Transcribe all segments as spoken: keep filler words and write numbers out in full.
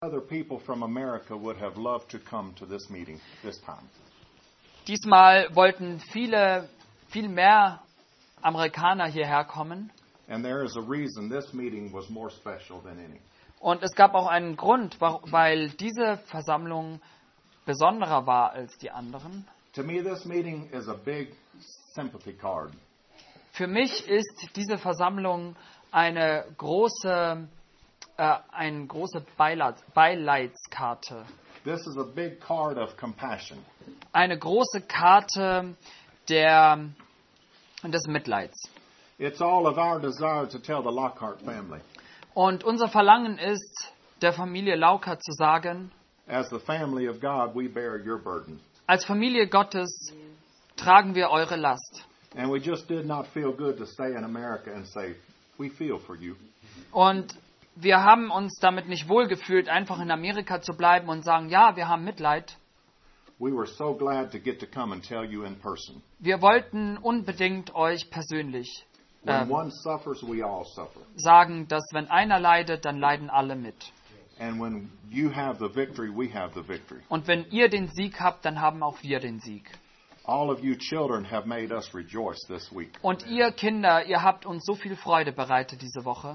Other people from America would have loved to come to this meeting this time. Diesmal wollten viele, viel mehr Amerikaner hierher kommen. And there is a reason this meeting was more special than any. Und es gab auch einen Grund, weil diese Versammlung besonderer war als die anderen. To me, this meeting is a big sympathy card. Für mich ist diese Versammlung eine große, äh, eine große Beileid, Beileidskarte. This is a big card of compassion. Eine große Karte der, des Mitleids. It's all of our desire to tell the Lockhart family. Und unser Verlangen ist, der Familie Laukert zu sagen, As the family of God, we bear your burden. als Familie Gottes tragen wir eure Last. And we just did not feel good to stay in America and say, we feel for you. Und wir haben uns damit nicht wohlgefühlt, einfach in Amerika zu bleiben und sagen, ja, wir haben Mitleid. We were so glad to get to come and tell you in person. Wir wollten unbedingt euch persönlich When ähm, one suffers, we all suffer. sagen, dass wenn einer leidet, dann leiden alle mit. And when you have the victory, we have the victory. Und wenn ihr den Sieg habt, dann haben auch wir den Sieg. All of you children have made us rejoice this week. Und ihr Kinder, ihr habt uns so viel Freude bereitet diese Woche.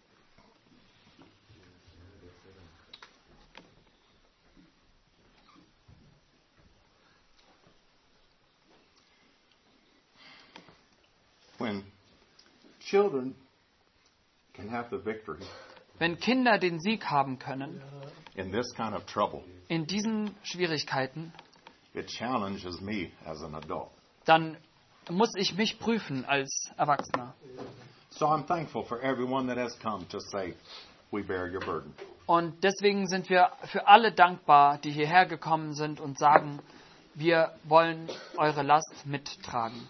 When children can have the victory Wenn Kinder den Sieg haben können, in this kind of trouble, in diesen Schwierigkeiten, it challenges me as an adult. dann muss ich mich prüfen als Erwachsener. So I'm thankful for everyone that has come to say, we bear your burden. Und deswegen sind wir für alle dankbar, die hierher gekommen sind und sagen, wir wollen eure Last mittragen.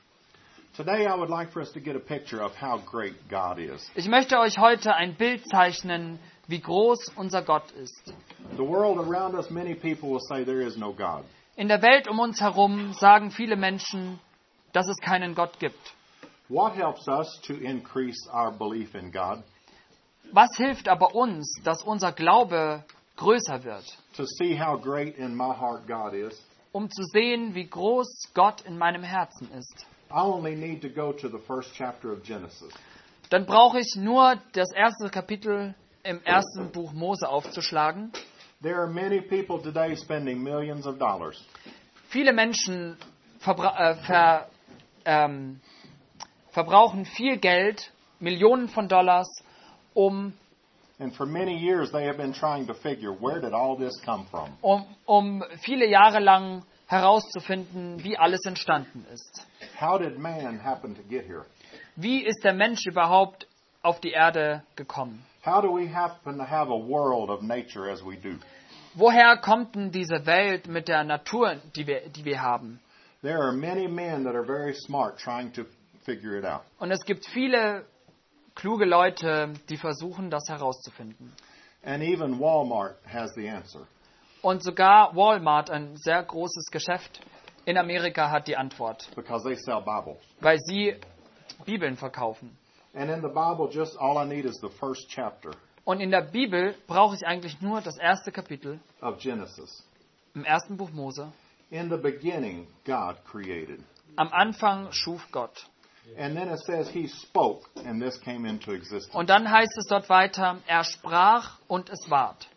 Today I would like for us to get a picture of how great God is. Ich möchte euch heute ein Bild zeichnen, wie groß unser Gott ist. The world around us, many people will say there is no God. In der Welt um uns herum sagen viele Menschen, dass es keinen Gott gibt. What helps us to increase our belief in God? Was hilft aber uns, dass unser Glaube größer wird? To see how great in my heart God is? Um zu sehen, wie groß Gott in meinem Herzen ist. I only need to go to the first chapter of Genesis. Dann brauche ich nur das erste Kapitel im ersten Buch Mose aufzuschlagen. There are many people today spending millions of dollars Viele Menschen verbra- äh, ver, ähm, verbrauchen viel Geld, Millionen von Dollars, um, and for many years they have been trying to figure where did all this come from? um, um viele Jahre lang herauszufinden, wie alles entstanden ist. How did man happen to get here? Wie ist der Mensch überhaupt auf die Erde gekommen? How do we happen to have a world of nature as we do? Woher kommt denn diese Welt mit der Natur, die wir, die wir haben? There are many men that are very smart trying to figure it out. Und es gibt viele kluge Leute, die versuchen, das herauszufinden. And even Walmart has the answer. Und sogar Walmart, ein sehr großes Geschäft in Amerika, hat die Antwort, Because they sell Bibles. weil sie Bibeln verkaufen. And in the Bible, just all I need is the first chapter Und in der Bibel brauche ich eigentlich nur das erste Kapitel of Genesis. im ersten Buch Mose. In the beginning, God created. Am Anfang schuf Gott. And then it says he spoke, and this came into existence. Und dann heißt es dort weiter, er sprach und es ward.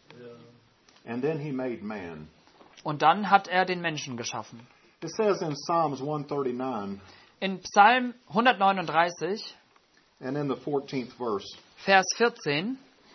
And then he made man. Und dann hat er den Menschen geschaffen. It says in Psalms one thirty-nine, In Psalm hundertneununddreißig, and in the fourteenth verse, Vers vierzehn,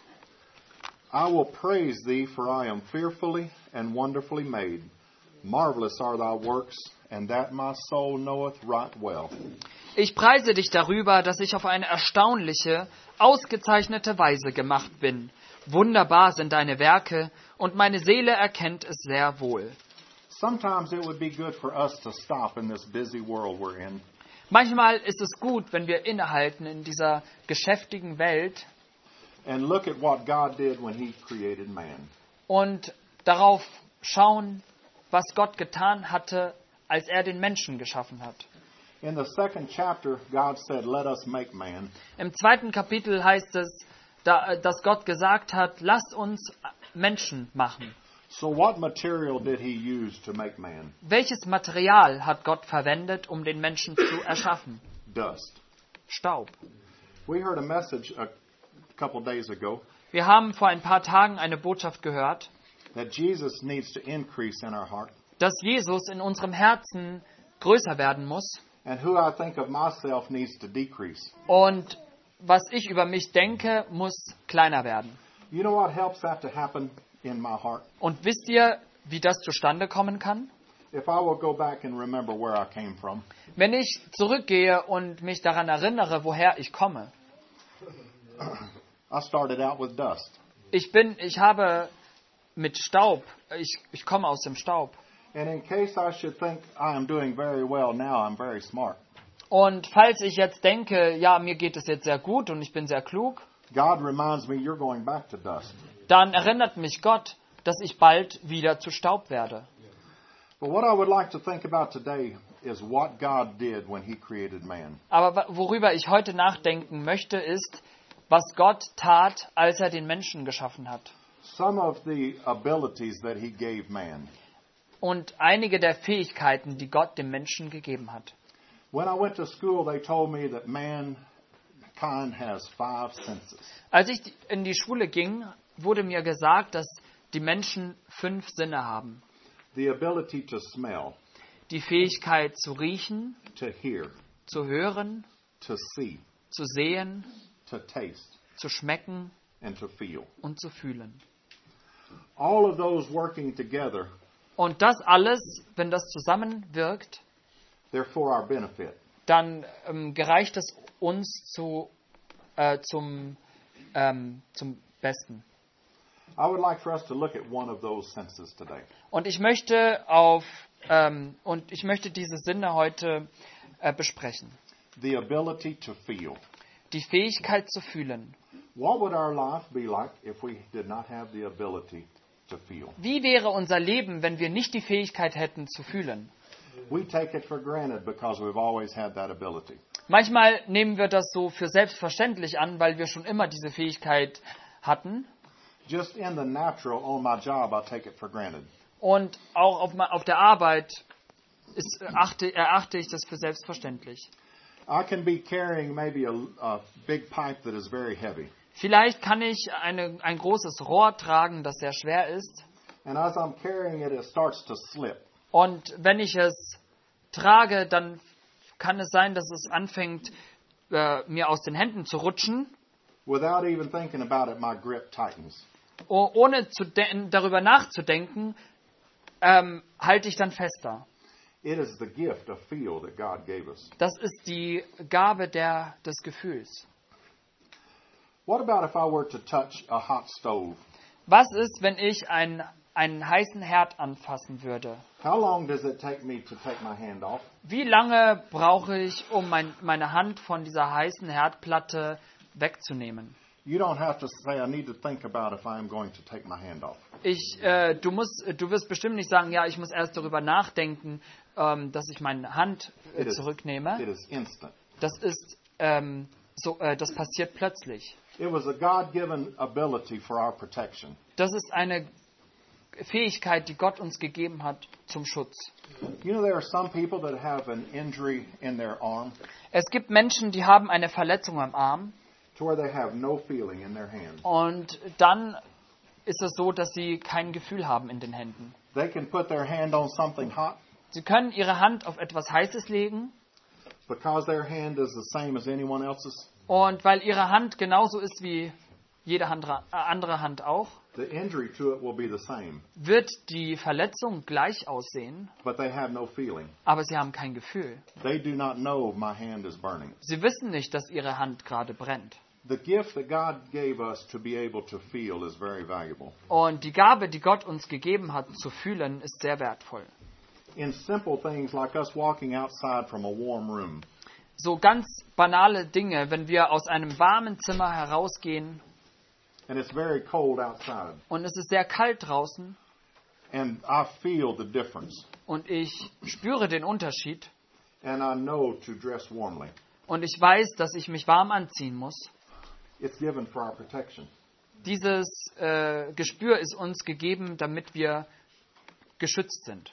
I will praise thee, for I am fearfully and wonderfully made. Marvelous are thy works, and that my soul knoweth right well. ich preise dich darüber, dass ich auf eine erstaunliche, ausgezeichnete Weise gemacht bin. Wunderbar sind deine Werke, und meine Seele erkennt es sehr wohl. Sometimes it would be good for us to stop in this busy world we're in Manchmal ist es gut, wenn wir innehalten in dieser geschäftigen Welt and look at what God did when he created man. und darauf schauen, was Gott getan hatte, als er den Menschen geschaffen hat. In the second chapter, God said, let us make man. Im zweiten Kapitel heißt es, da, dass Gott gesagt hat, lasst uns Menschen machen. So what material did he use to make man? Welches Material hat Gott verwendet, um den Menschen zu erschaffen? Dust. Staub. We heard a message a couple days ago Wir haben vor ein paar Tagen eine Botschaft gehört, that Jesus needs to increase in our heart. dass Jesus in unserem Herzen größer werden muss And who I think of myself needs to decrease. und was ich über mich denke, muss kleiner werden. You know what helps that to happen in my heart? Und wisst ihr, wie das zustande kommen kann? If I will go back and remember where I came from, Wenn ich zurückgehe und mich daran erinnere, woher ich komme. I started out with dust. Ich bin, ich habe mit Staub, ich, ich komme aus dem Staub. And in case I should think I am doing very well now, I'm very smart. Und falls ich jetzt denke, ja, mir geht es jetzt sehr gut und ich bin sehr klug, God reminds me you're going back to dust. dann erinnert mich Gott, dass ich bald wieder zu Staub werde. But what I would like to think about today is what God did when He created man. Aber wa- worüber ich heute nachdenken möchte, ist, was Gott tat, als er den Menschen geschaffen hat. Some of the abilities that He gave man. Und einige der Fähigkeiten, die Gott dem Menschen gegeben hat. When I went to school, they told me that mankind has five senses. Als ich in die Schule ging, wurde mir gesagt, dass die Menschen fünf Sinne haben. The ability to smell, Die Fähigkeit zu riechen, to hear, zu hören, to see, zu sehen, to taste, zu schmecken and to feel. und zu fühlen. All of those working together, Und das alles, wenn das zusammenwirkt, they're for our benefit. dann ähm, gereicht es uns zu, äh, zum, ähm, zum Besten. I would like for us to look at one of those senses today. Und ich möchte auf ähm, und ich möchte diese Sinne heute äh, besprechen. The ability to feel. Die Fähigkeit zu fühlen. What would our life be like if we did not have the ability to feel? Wie wäre unser Leben, wenn wir nicht die Fähigkeit hätten zu fühlen? We take it for granted because we've always had that ability. Manchmal nehmen wir das so für selbstverständlich an, weil wir schon immer diese Fähigkeit hatten. Just in the natural on my job, I take it for granted. Und auch auf, ma- auf der Arbeit ist, erachte, erachte ich das für selbstverständlich. I can be carrying maybe a, a big pipe that is very heavy. Vielleicht kann ich eine, ein großes Rohr tragen, das sehr schwer ist. And as I'm carrying it, it starts to slip. Und wenn ich es trage, dann kann es sein, dass es anfängt, äh, mir aus den Händen zu rutschen. Without even thinking about it, my grip tightens. Oh, ohne zu de- darüber nachzudenken, ähm, halte ich dann fester. It is the gift of feel that God gave us. Das ist die Gabe der, des Gefühls. What about if I were to touch a hot stove? Was ist, wenn ich ein, einen heißen Herd anfassen würde? How long does it take me to take my hand off? Wie lange brauche ich, um mein, meine Hand von dieser heißen Herdplatte wegzunehmen? You don't have to say, I need to think about if I am going to take my hand off. Ich, äh, du, musst, du wirst bestimmt nicht sagen, ja, ich muss erst darüber nachdenken, ähm, dass ich meine Hand äh, It is- zurücknehme. It is instant. Das ist, ähm, so, äh, das passiert plötzlich. It was a God-given ability for our protection. Das ist eine Fähigkeit, die Gott uns gegeben hat zum Schutz. You know, there are some people that have an injury in their arm Es gibt Menschen, die haben eine Verletzung am Arm to where they have no feeling in their hand. und dann ist es so, dass sie kein Gefühl haben in den Händen. They can put their hand on something hot Sie können ihre Hand auf etwas Heißes legen because their hand is the same as anyone else's. und weil ihre Hand genauso ist wie jede andere, äh, andere Hand auch, The injury to it will be the same, wird die Verletzung gleich aussehen, but they have no feeling. aber sie haben kein Gefühl. They do not know my hand is burning. Sie wissen nicht, dass ihre Hand gerade brennt. The gift that God gave us to be able to feel is very valuable. Und die Gabe, die Gott uns gegeben hat, zu fühlen, ist sehr wertvoll. In simple things like us walking outside from a warm room, So ganz banale Dinge, wenn wir aus einem warmen Zimmer herausgehen and it's very cold outside, und es ist sehr kalt draußen and I feel the difference, und ich spüre den Unterschied and I know to dress warmly. und ich weiß, dass ich mich warm anziehen muss, It's given for our protection. dieses äh, Gespür ist uns gegeben, damit wir geschützt sind.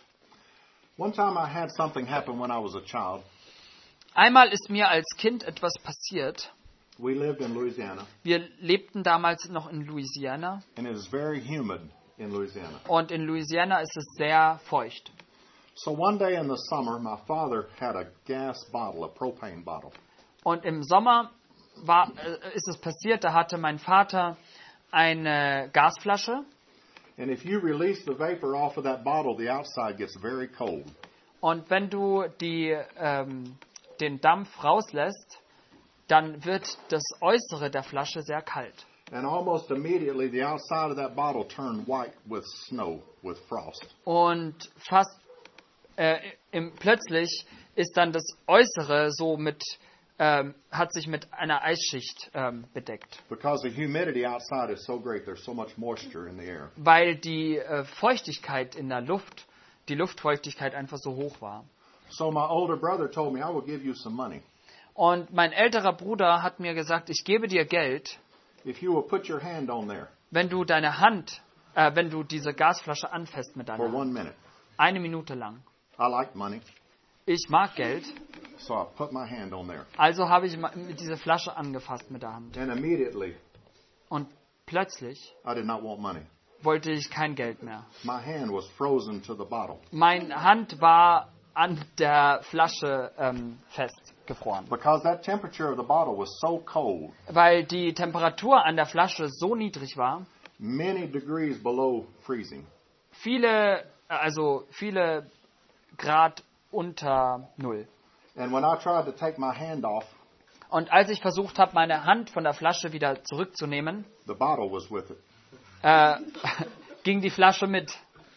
One time I had something happen when I was a child. Einmal ist mir als Kind etwas passiert. We lived in Louisiana, Wir lebten damals noch in Louisiana and it is very humid in Louisiana. und in Louisiana ist es sehr feucht. So one day in the summer, my father had a gas bottle, a propane bottle. Und im Sommer war, äh, ist es passiert, da hatte mein Vater eine Gasflasche. And if you release the vapor off of that bottle, the outside gets very cold. Und wenn du die, ähm, den Dampf rauslässt, dann wird das Äußere der Flasche sehr kalt. And almost immediately, the outside of that bottle turned white with snow, with frost. Und fast äh, im, plötzlich ist dann das Äußere so mit, ähm, hat sich mit einer Eisschicht ähm, bedeckt. Because the humidity outside is so great, there's so much moisture in the air. Weil die äh, Feuchtigkeit in der Luft, die Luftfeuchtigkeit einfach so hoch war. So my older brother told me, I will give you some money Und mein älterer Bruder hat mir gesagt, ich gebe dir Geld, if you will put your hand on there wenn du deine Hand, äh, wenn du diese Gasflasche anfasst mit for deiner one Hand. minute. Eine Minute lang. I like money, Ich mag Geld, so I put my hand on there. also habe ich ma- diese Flasche angefasst mit der Hand. And immediately, Und plötzlich I did not want money. wollte ich kein Geld mehr. My hand was frozen to the bottle Meine Hand war an der Flasche ähm, festgefroren. because that temperature of the bottle was so cold, Weil die Temperatur an der Flasche so niedrig war, many degrees below freezing. viele, also viele Grad unter Null. And when I tried to take my hand off, Und als ich versucht habe, meine Hand von der Flasche wieder zurückzunehmen, the bottle was with it. äh, ging die Flasche mit.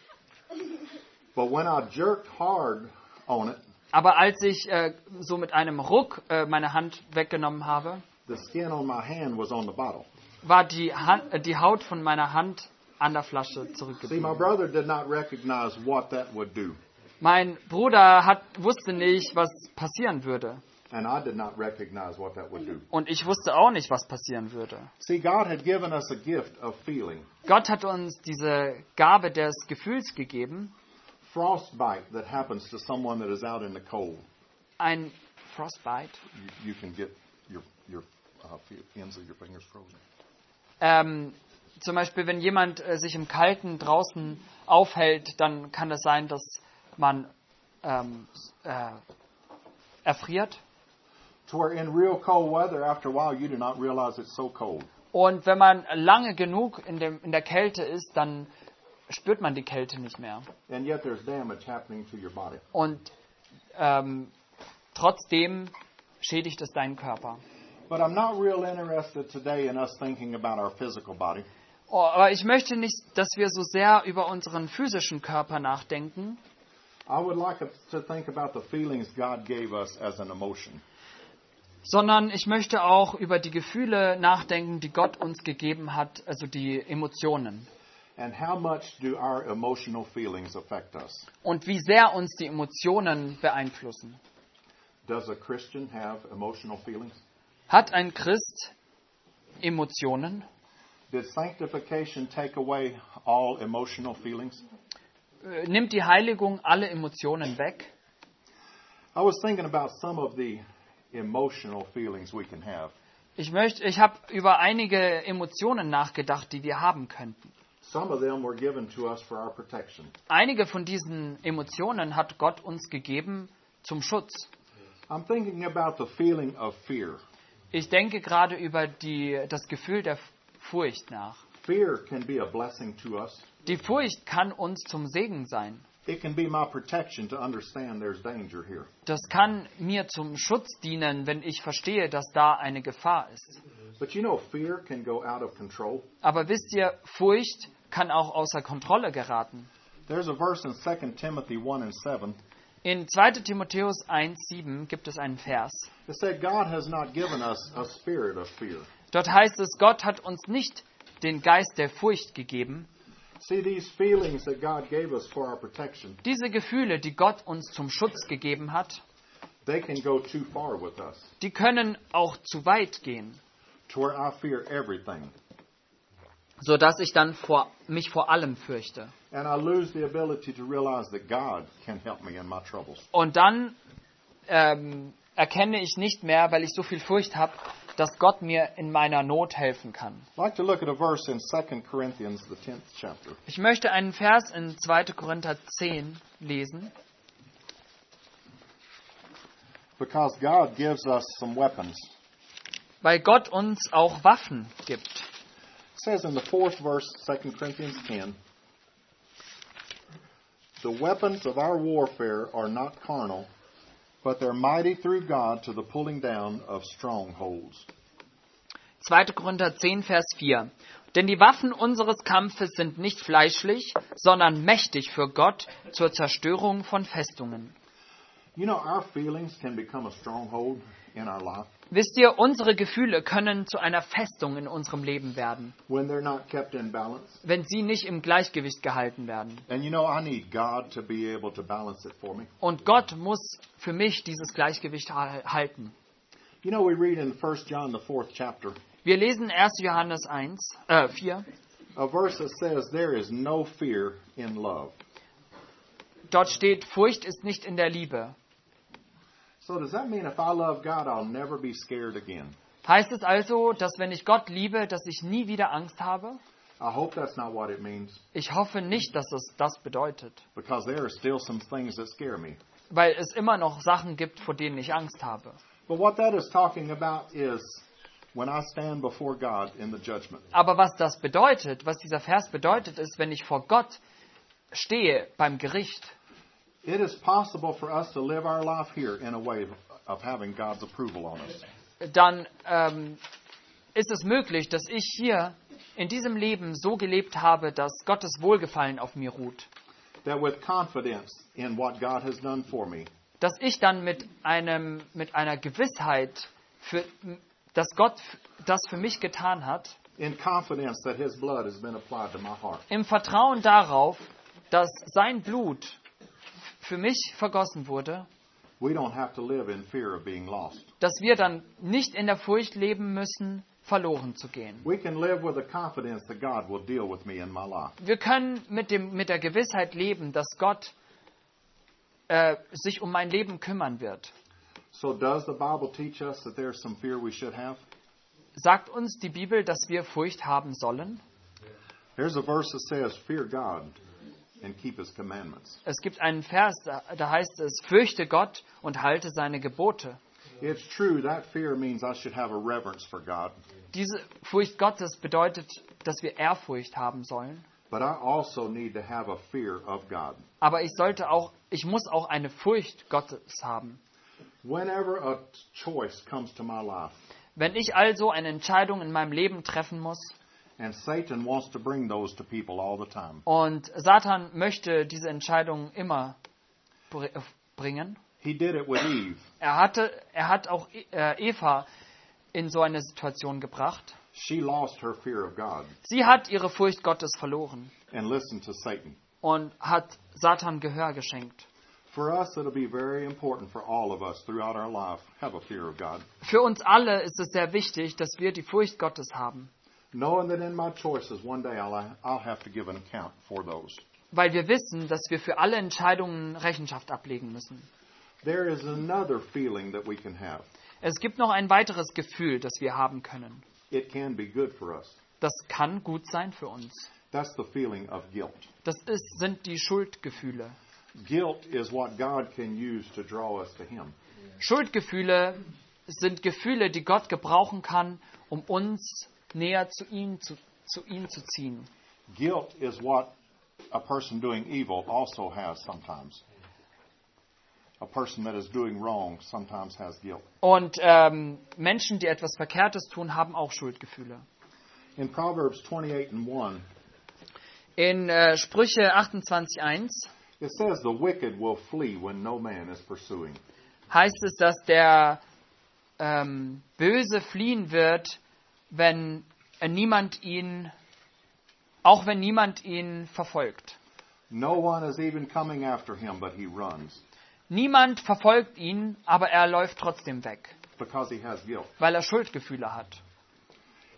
But when I jerked hard on it, Aber als ich äh, so mit einem Ruck äh, meine Hand weggenommen habe, the skin on my hand was on the bottle. war die, Hand, äh, die Haut von meiner Hand an der Flasche See, my zurückgeblieben. brother did not recognize what that would do, Mein Bruder hat, wusste nicht, was passieren würde. and I did not recognize what that would do. Und ich wusste auch nicht, was passieren würde. See, God had given us a gift of feeling, Gott hat uns diese Gabe des Gefühls gegeben. frostbite that happens to someone that is out in the cold. Ein Frostbite. You, you can get your your uh, fe- ends of your fingers frozen. Ähm, zum Beispiel, wenn jemand äh, sich im Kalten draußen aufhält, dann kann es sein, dass man ähm, äh, erfriert. To where in real cold weather, after a while, you do not realize it's so cold. Und wenn man lange genug in, dem, in der Kälte ist, dann spürt man die Kälte nicht mehr. And yet there's damage happening to your body. Und ähm, trotzdem schädigt es deinen Körper. But I'm not real interested today in us thinking about our physical body. Oh, aber ich möchte nicht, dass wir so sehr über unseren physischen Körper nachdenken, I would like us to think about the feelings God gave us as an emotion. sondern ich möchte auch über die Gefühle nachdenken, die Gott uns gegeben hat, also die Emotionen. And how much do our emotional feelings affect us? Und wie sehr uns die Emotionen beeinflussen. Does a Christian have emotional feelings? Hat ein Christ Emotionen? Did sanctification take away all emotional feelings? Äh, Nimmt die Heiligung alle Emotionen weg? I was thinking about some of the emotional feelings we can have. Ich möchte, ich habe über einige Emotionen nachgedacht, die wir haben könnten. Some of them were given to us for our protection. Einige von diesen Emotionen hat Gott uns gegeben zum Schutz. I'm thinking about the feeling of fear. Ich denke gerade über die, das Gefühl der Furcht nach. Fear can be a blessing to us. Die Furcht kann uns zum Segen sein. It can be my protection to understand there's danger here. Das kann mir zum Schutz dienen, wenn ich verstehe, dass da eine Gefahr ist. But you know, fear can go out of control. Aber wisst ihr, Furcht kann auch außer Kontrolle geraten. There's a verse in Second Timothy one and seven. In zweiter Timotheus eins sieben gibt es einen Vers. It said, God has not given us a spirit of fear. Dort heißt es, Gott hat uns nicht den Geist der Furcht gegeben. See, these feelings that God gave us for our protection, Diese Gefühle, die Gott uns zum Schutz gegeben hat, they can go too far with us, die können auch zu weit gehen. to where I fear everything. sodass ich dann vor, mich vor allem fürchte. And I lose the ability to realize that God can help me in my troubles. Und dann ähm, erkenne ich nicht mehr, weil ich so viel Furcht habe, dass Gott mir in meiner Not helfen kann. I'd like to look at a verse in Second Corinthians, the tenth chapter. Ich möchte einen Vers in zweiter Korinther zehn lesen. Because God gives us some weapons. Weil Gott uns auch Waffen gibt. It says in the fourth verse, Second Corinthians ten, the weapons of our warfare are not carnal, but they're mighty through God to the pulling down of strongholds. zweiter Korinther zehn, Vers vier. Denn die Waffen unseres Kampfes sind nicht fleischlich, sondern mächtig für Gott zur Zerstörung von Festungen. You know, our feelings can become a stronghold in our life Wisst ihr, unsere Gefühle können zu einer Festung in unserem Leben werden, when they're not kept in balance. wenn sie nicht im Gleichgewicht gehalten werden. And you know, I need God to be able to balance it for me. Und Gott muss für mich dieses Gleichgewicht ha- halten. You know, we read in First John, the fourth chapter, Wir lesen erster Johannes eins, äh, vier. a verse that says, there is no fear in love. Dort steht, Furcht ist nicht in der Liebe. So does that mean if I love God, I'll never be scared again? Heißt es also, dass wenn ich Gott liebe, dass ich nie wieder Angst habe? I hope that's not what it means, Ich hoffe nicht, dass es das bedeutet, because there are still some things that scare me. weil es immer noch Sachen gibt, vor denen ich Angst habe. But what that is talking about is when I stand before God in the judgment. Aber was das bedeutet, was dieser Vers bedeutet, ist, wenn ich vor Gott stehe beim Gericht, It is possible for us to live our life here in a way of having God's approval on us. dann ähm, ist es möglich, dass ich hier in diesem Leben so gelebt habe, dass Gottes Wohlgefallen auf mir ruht. That with confidence in what God has done for me, Dass ich dann mit, einem, mit einer Gewissheit, für, dass Gott das für mich getan hat, in confidence that His blood has been applied to my heart, im Vertrauen darauf, dass sein Blut für mich vergossen wurde, we don't have to live in fear of being lost. dass wir dann nicht in der Furcht leben müssen, verloren zu gehen. We can live with the confidence that God will deal with me in my life. Wir können mit, dem, mit der Gewissheit leben, dass Gott äh, sich um mein Leben kümmern wird. So does the Bible teach us that there's some fear we should have? Sagt uns die Bibel, dass wir Furcht haben sollen? There's a verse that says, fear God and keep His commandments. Es gibt einen Vers, da, da heißt es, fürchte Gott und halte seine Gebote. It's true, that fear means I should have a reverence for God. Diese Furcht Gottes bedeutet, dass wir Ehrfurcht haben sollen. But I also need to have a fear of God. Aber ich sollte auch, ich muss auch eine Furcht Gottes haben. Whenever a choice comes to my life, Wenn ich also eine Entscheidung in meinem Leben treffen muss and Satan wants to bring those to people all the time, und Satan möchte diese Entscheidung immer br- bringen, he did it with Eve. er hatte, er hat auch äh, Eva in so eine Situation gebracht. She lost her fear of God Sie hat ihre Furcht Gottes verloren and listened to Satan. und hat Satan Gehör geschenkt. For us, it'll be very important for all of us throughout our life, have a fear of God. Für uns alle ist es sehr wichtig, dass wir die Furcht Gottes haben, Knowing that in my choices, one day I'll, I'll have to give an account for those. weil wir wissen, dass wir für alle Entscheidungen Rechenschaft ablegen müssen. There is another feeling that we can have. Es gibt noch ein weiteres Gefühl, das wir haben können. It can be good for us. Das kann gut sein für uns. That's the feeling of guilt. Das ist, sind die Schuldgefühle. Guilt is what God can use to draw us to Him. Schuldgefühle sind Gefühle, die Gott gebrauchen kann, um uns näher zu ihm zu, zu ihm zu ziehen. Guilt is what a person doing evil also has sometimes. A person that is doing wrong sometimes has guilt. Und ähm, Menschen, die etwas Verkehrtes tun, haben auch Schuldgefühle. In Proverbs twenty-eight and one, In äh, Sprüche achtundzwanzig eins it says, the wicked will flee when no man is pursuing. heißt es, dass der ähm, Böse fliehen wird, wenn äh, niemand ihn, auch wenn niemand ihn verfolgt. No one is even coming after him, but he runs Niemand verfolgt ihn, aber er läuft trotzdem weg, because he has guilt. weil er Schuldgefühle hat.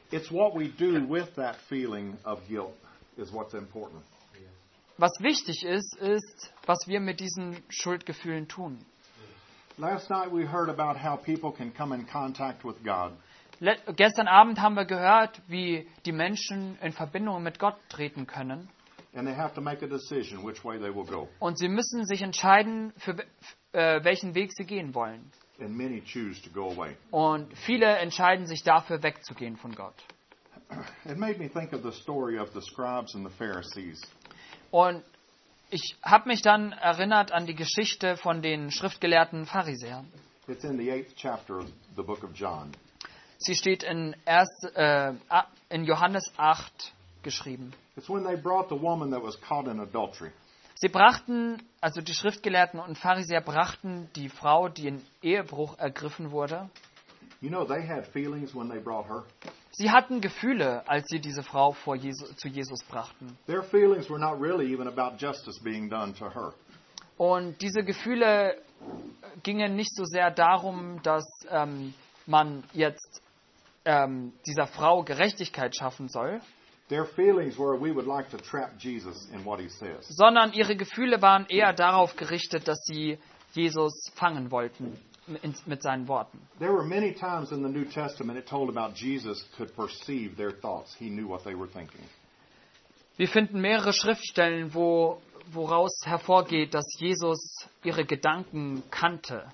It's what we do with that feeling of guilt is what's important. Was wichtig ist, ist, was wir mit diesen Schuldgefühlen tun. Last night we heard about how people can come in contact with God. Le- gestern Abend haben wir gehört, wie die Menschen in Verbindung mit Gott treten können. And they have to make a decision which way they will go. Und sie müssen sich entscheiden, für we- f- äh, welchen Weg sie gehen wollen. And many choose to go away. Und viele entscheiden sich dafür, wegzugehen von Gott. It made me think of the story of the scribes and the Pharisees. Und ich habe mich dann erinnert an die Geschichte von den schriftgelehrten Pharisäern. It's in the eighth chapter of the book of John. Sie steht in, erst, äh, a- in Johannes acht geschrieben. It's when they brought the woman that was caught in adultery. Sie brachten, also die Schriftgelehrten und Pharisäer brachten die Frau, die in Ehebruch ergriffen wurde. You know, they had feelings when they brought her. Sie hatten Gefühle, als sie diese Frau vor Jesu, zu Jesus brachten. Their feelings were not really even about justice being done to her. Und diese Gefühle gingen nicht so sehr darum, dass ähm, man jetzt ähm, dieser Frau Gerechtigkeit schaffen soll, Their feelings were, we would like to trap Jesus in what he says. sondern ihre Gefühle waren eher darauf gerichtet, dass sie Jesus fangen wollten in, mit seinen Worten. There were many times in the New Testament it told about Jesus could perceive their thoughts. He knew what they were thinking. Wir finden mehrere Schriftstellen, wo, woraus hervorgeht, dass Jesus ihre Gedanken kannte.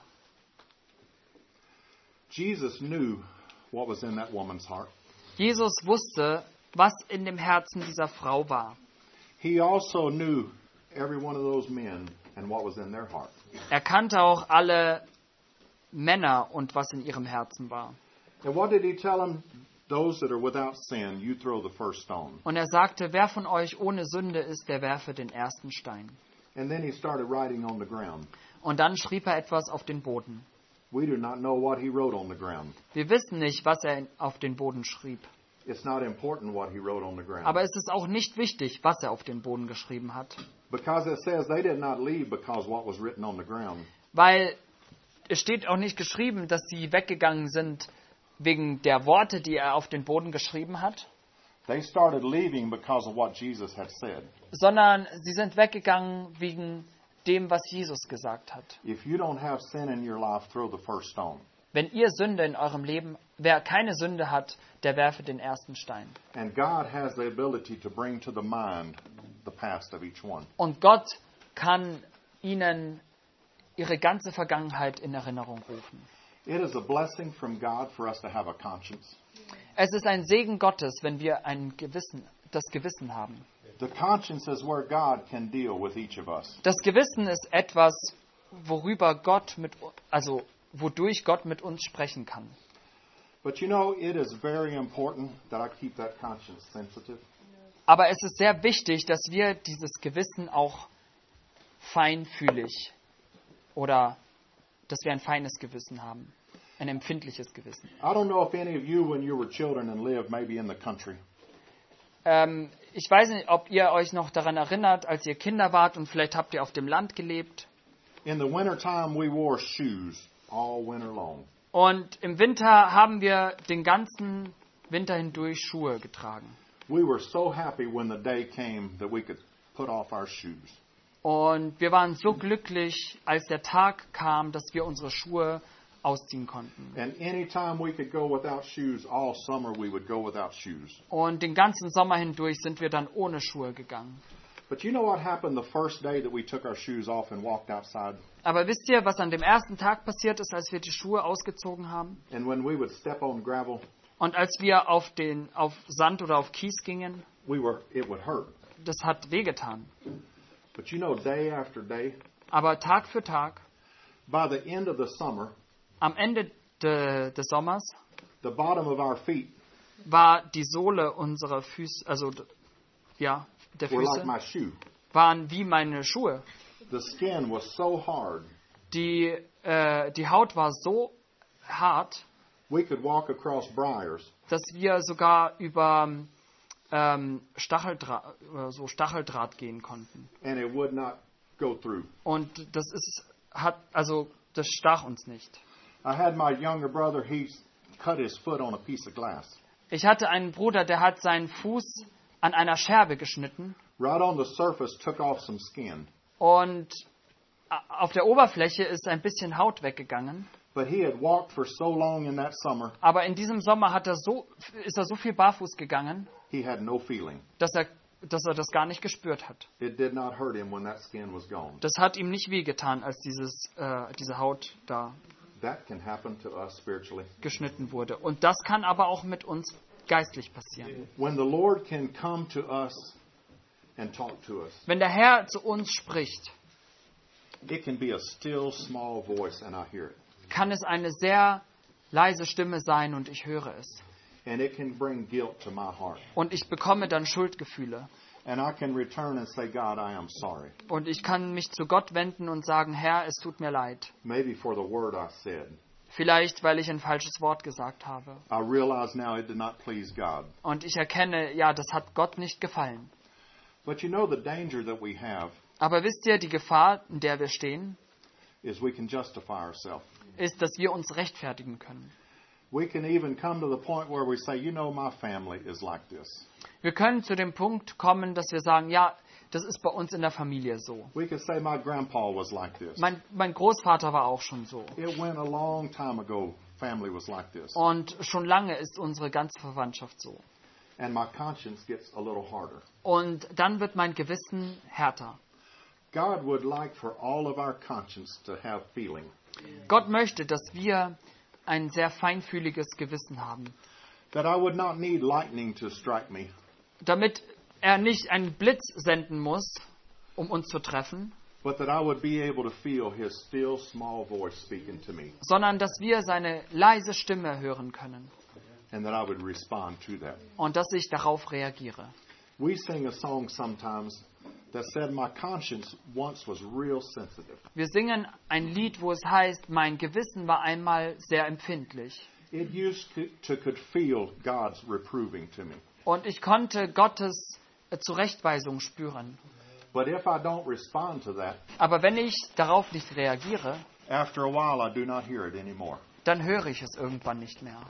Jesus knew what was in that woman's heart. Jesus wusste, was in dem Herzen dieser Frau war. He also knew every one of those men and what was in their heart. Er kannte auch alle Männer und was in ihrem Herzen war. And what did he tell them? Those that are without sin, you throw the first stone. Und er sagte, wer von euch ohne Sünde ist, der werfe den ersten Stein. And then he started writing on the ground. Und dann schrieb er etwas auf den Boden. We do not know what he wrote on the ground. Wir wissen nicht, was er auf den Boden schrieb. It's not important what he wrote on the ground. Aber es ist auch nicht wichtig, was er auf den Boden geschrieben hat. Because it says they did not leave because what was written on the ground. Weil es steht auch nicht geschrieben, dass sie weggegangen sind wegen der Worte, die er auf den Boden geschrieben hat, They started leaving because of what Jesus had said. sondern sie sind weggegangen wegen dem, was Jesus gesagt hat. If you don't have sin in your life, throw the first stone. Wenn ihr Sünde in eurem Leben, wer keine Sünde hat, der werfe den ersten Stein. And God has the ability to bring to the mind the past of each one. Und Gott kann ihnen ihre ganze Vergangenheit in Erinnerung rufen. It is a blessing from God for us to have a conscience. Es ist ein Segen Gottes, wenn wir ein Gewissen, das Gewissen haben. The conscience is where God can deal with each of us. Das Gewissen ist etwas, worüber Gott mit, also wodurch Gott mit uns sprechen kann. But you know, it is very important that I keep that conscience sensitive. Aber es ist sehr wichtig, dass wir dieses Gewissen auch feinfühlig oder dass wir ein feines Gewissen haben, ein empfindliches Gewissen. I don't know if any of you, when you were children and lived maybe in the country, Ähm, ich weiß nicht, ob ihr euch noch daran erinnert, als ihr Kinder wart und vielleicht habt ihr auf dem Land gelebt. in the wintertime we wore shoes all winter long. Und im Winter haben wir den ganzen Winter hindurch Schuhe getragen. We were so happy when the day came that we could put off our shoes. Und wir waren so glücklich, als der Tag kam, dass wir unsere Schuhe ausziehen konnten. And any time we could go without shoes, all summer we would go without shoes. Und den ganzen Sommer hindurch sind wir dann ohne Schuhe gegangen. But you know what happened the first day that we took our shoes off and walked outside? Aber wisst ihr, was an dem ersten Tag passiert ist, als wir die Schuhe ausgezogen haben? And when we would step on gravel, Und als wir auf, den, auf Sand oder auf Kies gingen, we were it would hurt. das hat wehgetan. But you know, day after day, Aber Tag für Tag, by the end of the summer, am Ende de, des Sommers, the bottom of our feet war die Sohle unserer Füße, also d- ja, der were like Füße, my shoe. waren wie meine Schuhe. The skin was so hard, Die, äh, die Haut war so hart, we could walk across briars dass wir sogar über ähm, Stacheldraht, äh, so Stacheldraht gehen konnten. and it would not go through. Und das ist, hat, also das stach uns nicht. I had my younger brother, he cut his foot on a piece of glass. Ich hatte einen Bruder, der hat seinen Fuß an einer Scherbe geschnitten Right on the surface, took off some skin. und auf der Oberfläche ist ein bisschen Haut weggegangen. But he had walked for so long in that summer, Aber in diesem Sommer hat er so, ist er so viel barfuß gegangen, he had no feeling. dass er, dass er das gar nicht gespürt hat. It did not hurt him when that skin was gone. Das hat ihm nicht wehgetan, als dieses, äh, diese Haut da That can happen to us spiritually. geschnitten wurde. Und das kann aber auch mit uns geistlich passieren. When the Lord can come to us and talk to us, Wenn der Herr zu uns spricht, it can be a still small voice and I hear it. kann es eine sehr leise Stimme sein und ich höre es. And it can bring guilt to my heart. Und ich bekomme dann Schuldgefühle. And I can return and say, God, I am sorry. Und ich kann mich zu Gott wenden und sagen, Herr, es tut mir leid. Maybe for the word I said. Vielleicht, weil ich ein falsches Wort gesagt habe. I realize now it did not please God. Und ich erkenne, ja, das hat Gott nicht gefallen. But you know the danger that we have Aber wisst ihr, die Gefahr, in der wir stehen, is we can justify ourselves. ist, dass wir uns rechtfertigen können. We can even come to the point where we say, you know, my family is like this. Wir können zu dem Punkt kommen, dass wir sagen, ja, das ist bei uns in der Familie so. We could say my grandpa was like this. Mein, mein Großvater war auch schon so. It went a long time ago, family was like this. Und schon lange ist unsere ganze Verwandtschaft so. And my conscience gets a little harder. Und dann wird mein Gewissen härter. God would like for all of our conscience to have feeling. Gott möchte, dass wir ein sehr feinfühliges Gewissen haben. That I would not need lightning to strike me. Damit er nicht einen Blitz senden muss, um uns zu treffen, But that I would be able to feel his still small voice speaking to me. sondern dass wir seine leise Stimme hören können And that I would respond to that. und dass ich darauf reagiere. We sing a song sometimes that said my conscience once was real sensitive. Wir singen ein Lied, wo es heißt, mein Gewissen war einmal sehr empfindlich. It used to, to could feel God's reproving to me. Und ich konnte Gottes äh, Zurechtweisung spüren. But if I don't respond to that, Aber wenn ich darauf nicht reagiere, after a while I do not hear it anymore. dann höre ich es irgendwann nicht mehr.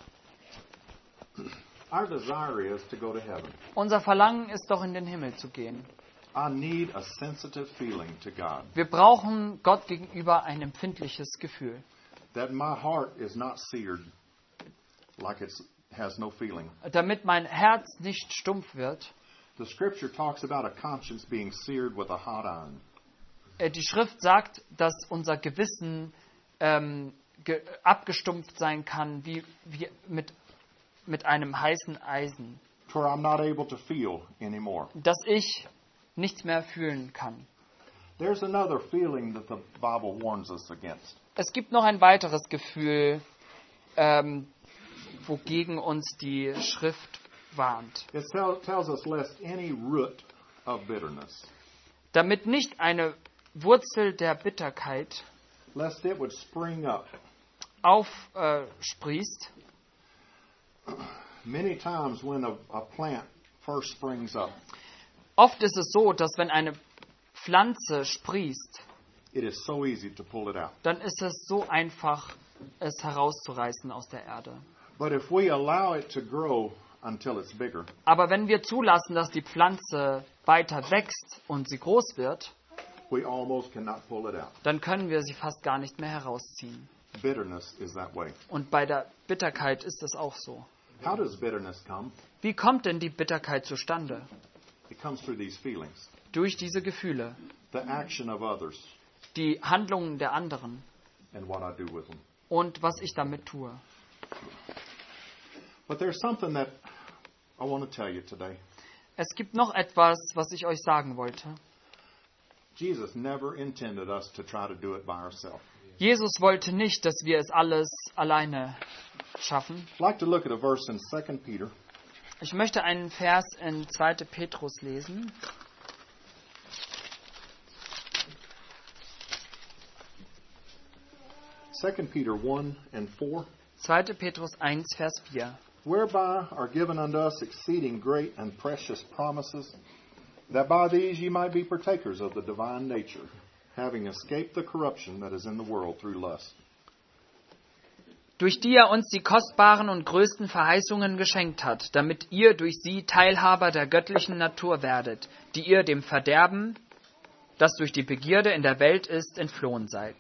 Our desire is to go to heaven. Unser Verlangen ist doch, in den Himmel zu gehen. I need a sensitive feeling to God. Wir brauchen Gott gegenüber ein empfindliches Gefühl. That my heart is not seared like it has no feeling. Damit mein Herz nicht stumpf wird. The scripture talks about a conscience being seared with a hot iron. Äh, Die Schrift sagt, dass unser Gewissen ähm, ge- abgestumpft sein kann wie, wie mit, mit einem heißen Eisen. To where I'm not able to feel anymore. Dass ich nichts mehr fühlen kann. There's another feeling that the Bible warns us against. Es gibt noch ein weiteres Gefühl, ähm, wogegen uns die Schrift warnt. It tell, tells us lest any root of bitterness, Damit nicht eine Wurzel der Bitterkeit lest it would spring up. aufsprießt. Many times when a, a plant first springs up, Oft ist es so, dass wenn eine Pflanze sprießt, it is so easy to pull it out. dann ist es so einfach, es herauszureißen aus der Erde. But if we allow it to grow until it's bigger, Aber wenn wir zulassen, dass die Pflanze weiter wächst und sie groß wird, we almost cannot pull it out. dann können wir sie fast gar nicht mehr herausziehen. Bitterness is that way. Und bei der Bitterkeit ist es auch so. How does bitterness come? Wie kommt denn die Bitterkeit zustande? It comes through these feelings, Durch diese Gefühle, the action of others, die Handlungen der anderen and what I do with them. und was ich damit tue. But there's something that I want to tell you today. Es gibt noch etwas, was ich euch sagen wollte. Jesus never intended us to try to do it by ourselves. Jesus wollte nicht, dass wir es alles alleine schaffen. I'd like to look at a verse in Second Peter. Ich möchte einen Vers in zweiter Petrus lesen. Second Peter one and four. zweiter Petrus eins, Vers vier. Whereby are given unto us exceeding great and precious promises, that by these ye might be partakers of the divine nature, having escaped the corruption that is in the world through lust. durch die er uns die kostbaren und größten Verheißungen geschenkt hat, damit ihr durch sie Teilhaber der göttlichen Natur werdet, die ihr dem Verderben, das durch die Begierde in der Welt ist, entflohen seid.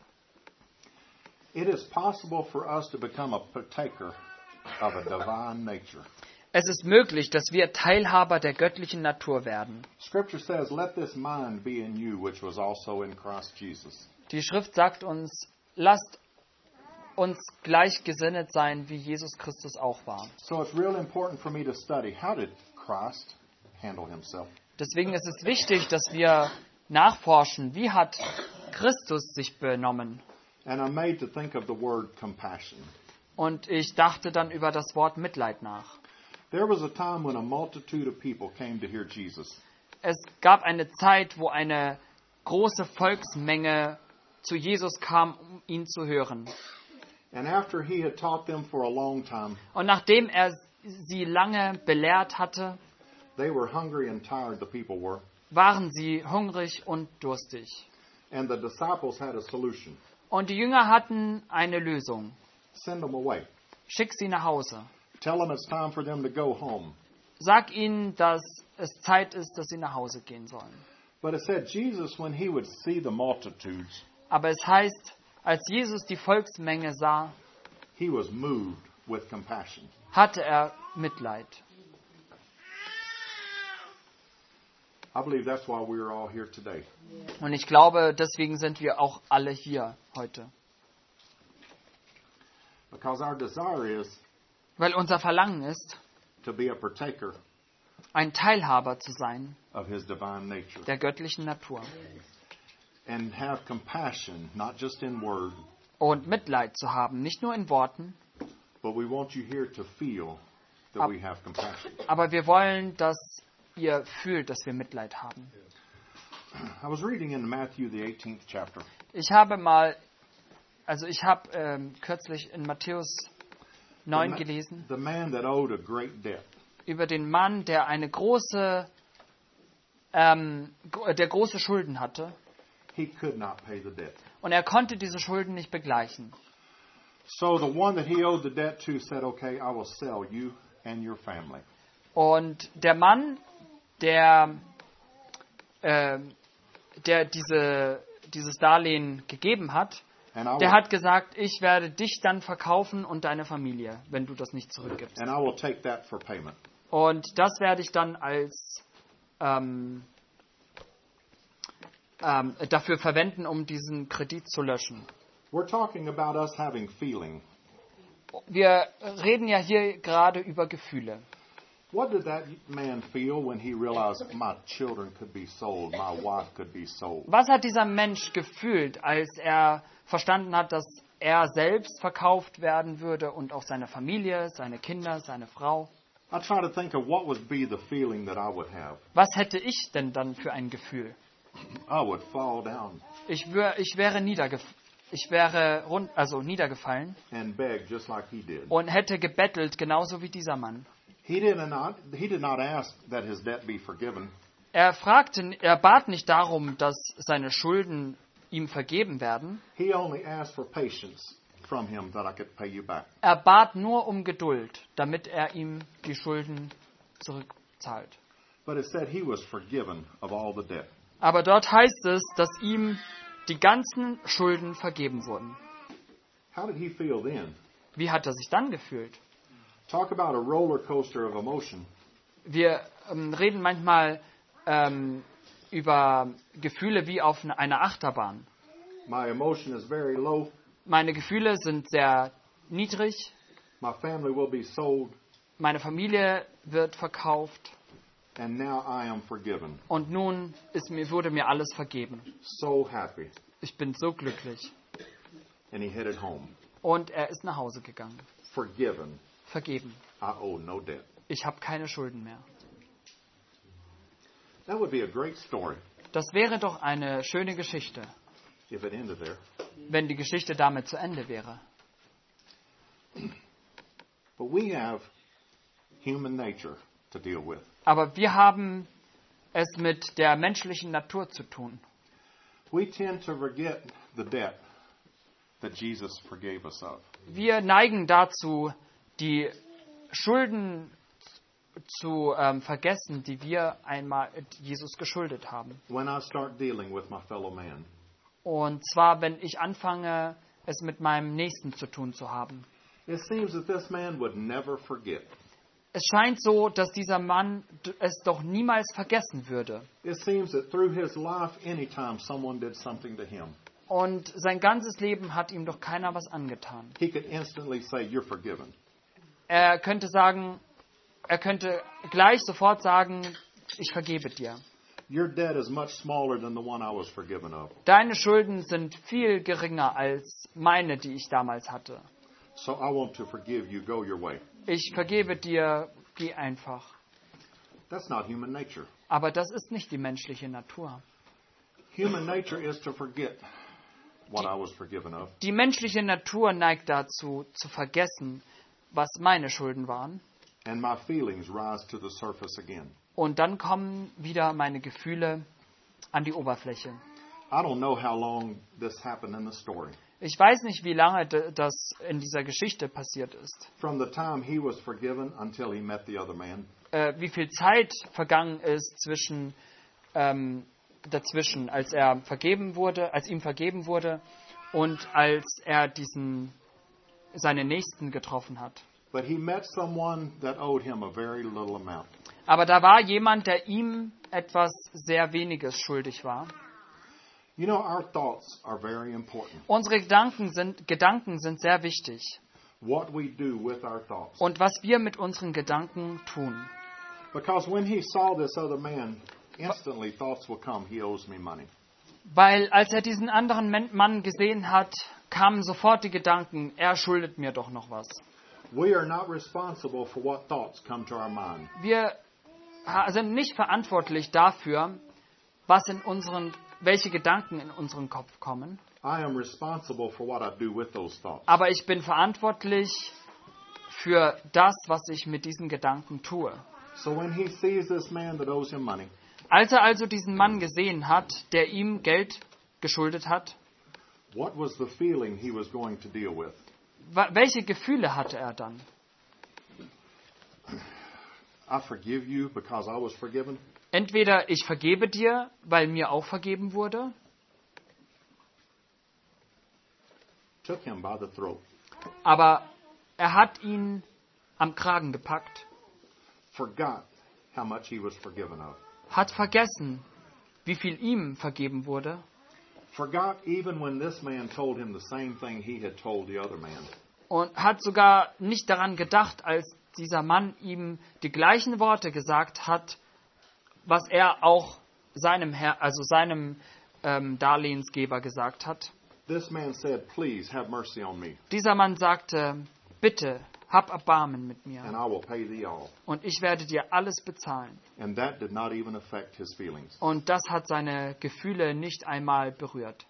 It is possible for us to become a partaker of a divine nature. Es ist möglich, dass wir Teilhaber der göttlichen Natur werden. Scripture says, "Let this mind be in you, which was also in Christ Jesus." Die Schrift sagt uns, lasst uns gleichgesinnet sein, wie Jesus Christus auch war. So it's real important for me to study, how did Christ handle himself? Deswegen ist es wichtig, dass wir nachforschen, wie hat Christus sich benommen. And I'm made to think of the word compassion. Und ich dachte dann über das Wort Mitleid nach. There was a time when a multitude of people came to hear Jesus. Es gab eine Zeit, wo eine große Volksmenge zu Jesus kam, um ihn zu hören. And after he had taught them for a long time, Und nachdem er sie lange belehrt hatte, they were hungry and tired, the people were. waren sie hungrig und durstig. And the disciples had a solution. Und die Jünger hatten eine Lösung. Send them away. Schick sie nach Hause. Tell them it's time for them to go home. Sag ihnen, dass es Zeit ist, dass sie nach Hause gehen sollen. But it said Jesus, when he would see the multitudes, Aber es heißt, als Jesus die Volksmenge sah, he was moved with compassion. hatte er Mitleid. I believe that's why we're all here today. Und ich glaube, deswegen sind wir auch alle hier heute. Because our desire is Weil unser Verlangen ist, to be a partaker ein Teilhaber zu sein of his divine nature. der göttlichen Natur. And have compassion, not just in word, Und Mitleid zu haben, nicht nur in Worten, but we want you here to feel that Ab- we have compassion. aber wir wollen, dass ihr fühlt, dass wir Mitleid haben. I was reading in Matthew, the eighteenth chapter. Ich habe mal, also ich habe ähm, kürzlich in Matthäus neun The ma- gelesen, The man that owed a great debt. über den Mann, der eine große, ähm, gro- der große Schulden hatte. He could not pay the debt. Und er konnte diese Schulden nicht begleichen. So the one that he owed the debt to said, "Okay, I will sell you and your family." Und der Mann, der, äh, der diese, dieses Darlehen gegeben hat, And I der will, hat gesagt, ich werde dich dann verkaufen und deine Familie, wenn du das nicht zurückgibst. and I will take that for payment. Und das werde ich dann als ähm, ähm, dafür verwenden, um diesen Kredit zu löschen. We're talking about us having feeling. Wir reden ja hier gerade über Gefühle. What did that man feel when he realized my children could be sold, my wife could be sold? Was hat dieser Mensch gefühlt, als er verstanden hat, dass er selbst verkauft werden würde und auch seine Familie, seine Kinder, seine Frau? I try to think of what would be the feeling that I would have. Was hätte ich denn dann für ein Gefühl? I would fall down Ich, wär, ich wäre niedergef ich wäre rund, also niedergefallen and beg just like he did. und hätte gebettelt, genauso wie dieser Mann. He did not, he did not ask that his debt be forgiven. Er fragte, er bat nicht darum, dass seine Schulden ihm vergeben werden. He only asked for patience from him that I could pay you back. Er bat nur um Geduld, damit er ihm die Schulden zurückzahlt. But it said he was forgiven of all the debt. Aber dort heißt es, dass ihm die ganzen Schulden vergeben wurden. How did he feel then? Wie hat er sich dann gefühlt? Talk about a roller coaster of emotion. Wir ähm, reden manchmal ähm, über Gefühle wie auf einer Achterbahn. My emotion is very low. Meine Gefühle sind sehr niedrig. My family will be sold. Meine Familie wird verkauft. And now I am forgiven. Und nun ist mir, wurde mir alles vergeben. So happy. Ich bin so glücklich. And he headed home. Und er ist nach Hause gegangen. Forgiven. Vergeben. I owe no debt. Ich habe keine Schulden mehr. That would be a great story Das wäre doch eine schöne Geschichte, if it ended there. wenn die Geschichte damit zu Ende wäre. But we have human nature to deal with. Aber wir haben es mit der menschlichen Natur zu tun. We tend to forget the debt that Jesus forgave us of. Wir neigen dazu, die Schulden zu ähm, vergessen, die wir einmal Jesus geschuldet haben. When I start dealing with my fellow man, Und zwar, wenn ich anfange, es mit meinem Nächsten zu tun zu haben. it seems that this man would never forget. Es scheint so, dass dieser Mann d- es doch niemals vergessen würde. It seems that through his life, anytime someone did something to him, Und sein ganzes Leben hat ihm doch keiner was angetan. he could instantly say, "You're forgiven." Er könnte sagen, er könnte gleich sofort sagen, ich vergebe dir. Your debt is much smaller than the one I was forgiven of. Deine Schulden sind viel geringer als meine, die ich damals hatte. So I want to forgive you. Go your way. Ich vergebe dir, geh einfach. That's not human nature. Aber das ist nicht die menschliche Natur. Human nature is to forget what I was forgiven of. Die menschliche Natur neigt dazu, zu vergessen, was meine Schulden waren. And my feelings rise to the surface again. Und dann kommen wieder meine Gefühle an die Oberfläche. I don't know how long this happened in the story. Ich weiß nicht, wie lange d- das in dieser Geschichte passiert ist. From the time he was forgiven until he met the other man. Äh, wie viel Zeit vergangen ist zwischen, ähm, dazwischen, als er vergeben wurde, als ihm vergeben wurde und als er diesen, seine Nächsten getroffen hat. But he met someone that owed him a very little amount. Aber da war jemand, der ihm etwas sehr Weniges schuldig war. You know, our thoughts are very important. Unsere Gedanken sind, Gedanken sind sehr wichtig. What we do with our thoughts. Und was wir mit unseren Gedanken tun. Because when he saw this other man, instantly thoughts will come, he owes me money. Weil als er diesen anderen Men- Mann gesehen hat, kamen sofort die Gedanken, er schuldet mir doch noch was. We are not responsible for what thoughts come to our mind. Wir ha- sind nicht verantwortlich dafür, was in unseren, welche Gedanken in unseren Kopf kommen. I am responsible for what I do with those thoughts. Aber ich bin verantwortlich für das, was ich mit diesen Gedanken tue. So when he sees this man that owes him money, Als er also diesen Mann gesehen hat, der ihm Geld geschuldet hat, what was the feeling he was going to deal with? wa- welche Gefühle hatte er dann? I forgive you because I was forgiven. Entweder ich vergebe dir, weil mir auch vergeben wurde, Took him by the throat. aber er hat ihn am Kragen gepackt, Forgot how much he was forgiven of. hat vergessen, wie viel ihm vergeben wurde, Forgot even when this man told him the same thing he had told the other man. und hat sogar nicht daran gedacht, als dieser Mann ihm die gleichen Worte gesagt hat, was er auch seinem Herr, also seinem ähm, Darlehensgeber gesagt hat. This man said, "Please have mercy on me, Dieser Mann sagte, bitte, hab Erbarmen mit mir and I will pay thee all." und ich werde dir alles bezahlen. And that did not even affect his feelings. Und das hat seine Gefühle nicht einmal berührt.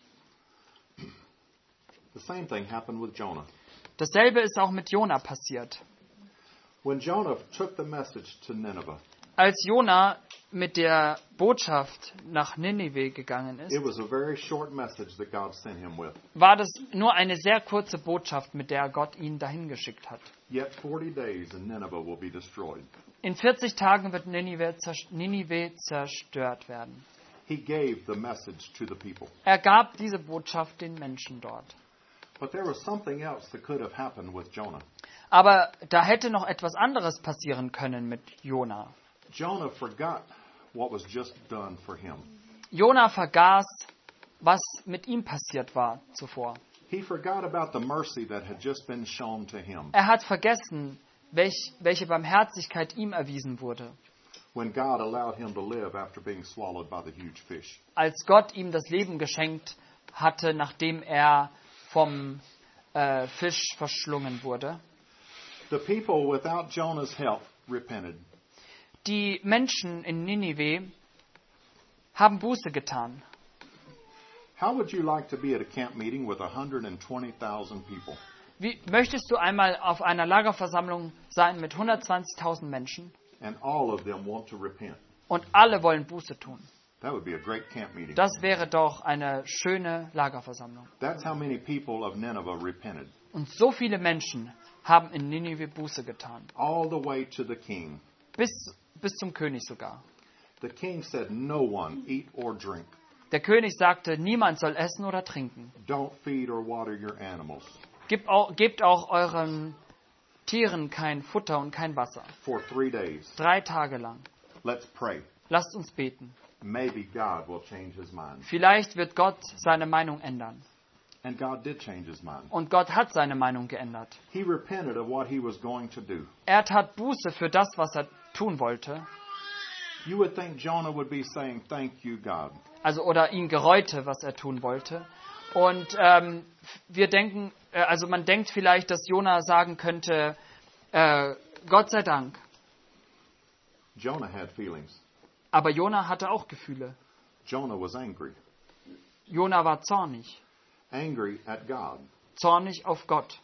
The same thing happened with Jonah. Dasselbe ist auch mit Jona passiert. When Jonah took the message to Nineveh, Als Jona mit der Botschaft nach Ninive gegangen ist, it was a very short message that God sent him with. war das nur eine sehr kurze Botschaft, mit der Gott ihn dahin geschickt hat. Yet forty days and Nineveh will be destroyed. In vierzig Tagen wird Ninive, zers- Ninive zerstört werden. He gave the message to the people. Er gab diese Botschaft den Menschen dort. But there was something else that could have happened with Jonah. Aber da hätte noch etwas anderes passieren können mit Jona. Jonah forgot what was just done for him. Jona vergaß, was mit ihm passiert war zuvor. He forgot about the mercy that had just been shown to him Er hat vergessen, welch, welche Barmherzigkeit ihm erwiesen wurde, when God allowed him to live after being swallowed by the huge fish. als Gott ihm das Leben geschenkt hatte, nachdem er vom äh, Fisch verschlungen wurde. The people, without Jonah's help, repented. Die Menschen in Ninive haben Buße getan. How would you like to be at a camp meeting with one hundred twenty thousand people? Wie, möchtest du einmal auf einer Lagerversammlung sein mit hundertzwanzigtausend Menschen And all of them want to repent. und alle wollen Buße tun? That would be a great camp meeting. Das wäre doch eine schöne Lagerversammlung. That's how many people of Nineveh repented. Und so viele Menschen haben in Ninive Buße getan. All the way to the king. Bis, bis zum König sogar. The king said, no one eat or drink. Der König sagte, niemand soll essen oder trinken. Don't feed or water your animals. Gebt auch, gebt auch euren Tieren kein Futter und kein Wasser. For three days. Drei Tage lang. Let's pray. Lasst uns beten. Maybe God will change his mind. Vielleicht wird Gott seine Meinung ändern. And God did change his mind. Und Gott hat seine Meinung geändert. He repented of what he was going to do. Er tat Buße für das, was er tun wollte. You would think Jonah would be saying, thank you, God. Also oder ihn gereute, was er tun wollte. Und ähm, wir denken, äh, also man denkt vielleicht, dass Jona sagen könnte, äh, Gott sei Dank. Jonah had feelings. Aber Jona hatte auch Gefühle. Jonah was angry. Jona war zornig. Angry at God. Zornig auf Gott.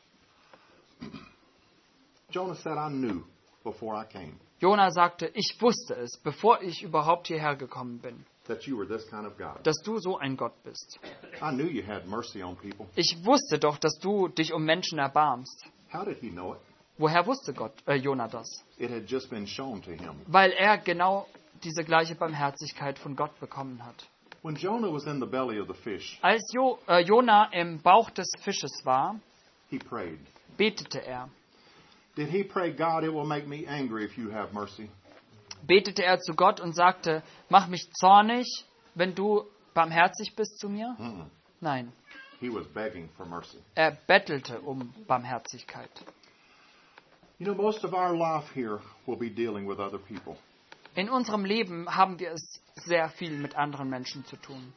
Jonah said, I knew before I came. Jona sagte, ich wusste es, bevor ich überhaupt hierher gekommen bin, That you were this kind of God. dass du so ein Gott bist. I knew you had mercy on people. Ich wusste doch, dass du dich um Menschen erbarmst. How did he know it? Woher wusste Gott, äh, Jona das? It had just been shown to him. Weil er genau diese gleiche Barmherzigkeit von Gott bekommen hat. When Jonah was in the belly of the fish, Als jo, äh, Jona im Bauch des Fisches war, he prayed. betete er. Did he pray, God, it will make me angry if you have mercy? Betete er zu Gott und sagte, mach mich zornig, wenn du barmherzig bist zu mir? Mm-mm. Nein, He was begging for mercy. er bettelte um Barmherzigkeit. You know, most of our life here will be dealing with other people. In unserem Leben haben wir es sehr viel mit anderen Menschen zu tun.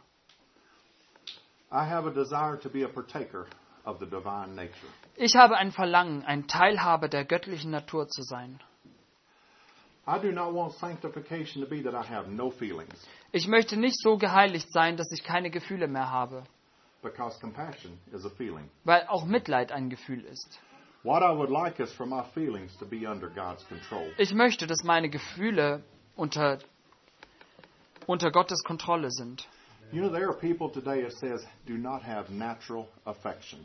I have a desire to be a partaker of the divine nature. Ich habe ein Verlangen, ein Teilhaber der göttlichen Natur zu sein. I do not want sanctification to be that I have no feelings, Ich möchte nicht so geheiligt sein, dass ich keine Gefühle mehr habe, because compassion is a feeling. weil auch Mitleid ein Gefühl ist. What I would like is for my feelings to be under God's control. Ich möchte, dass meine Gefühle unter, unter Gottes Kontrolle sind. You know, there are people today that says, do not have natural affection.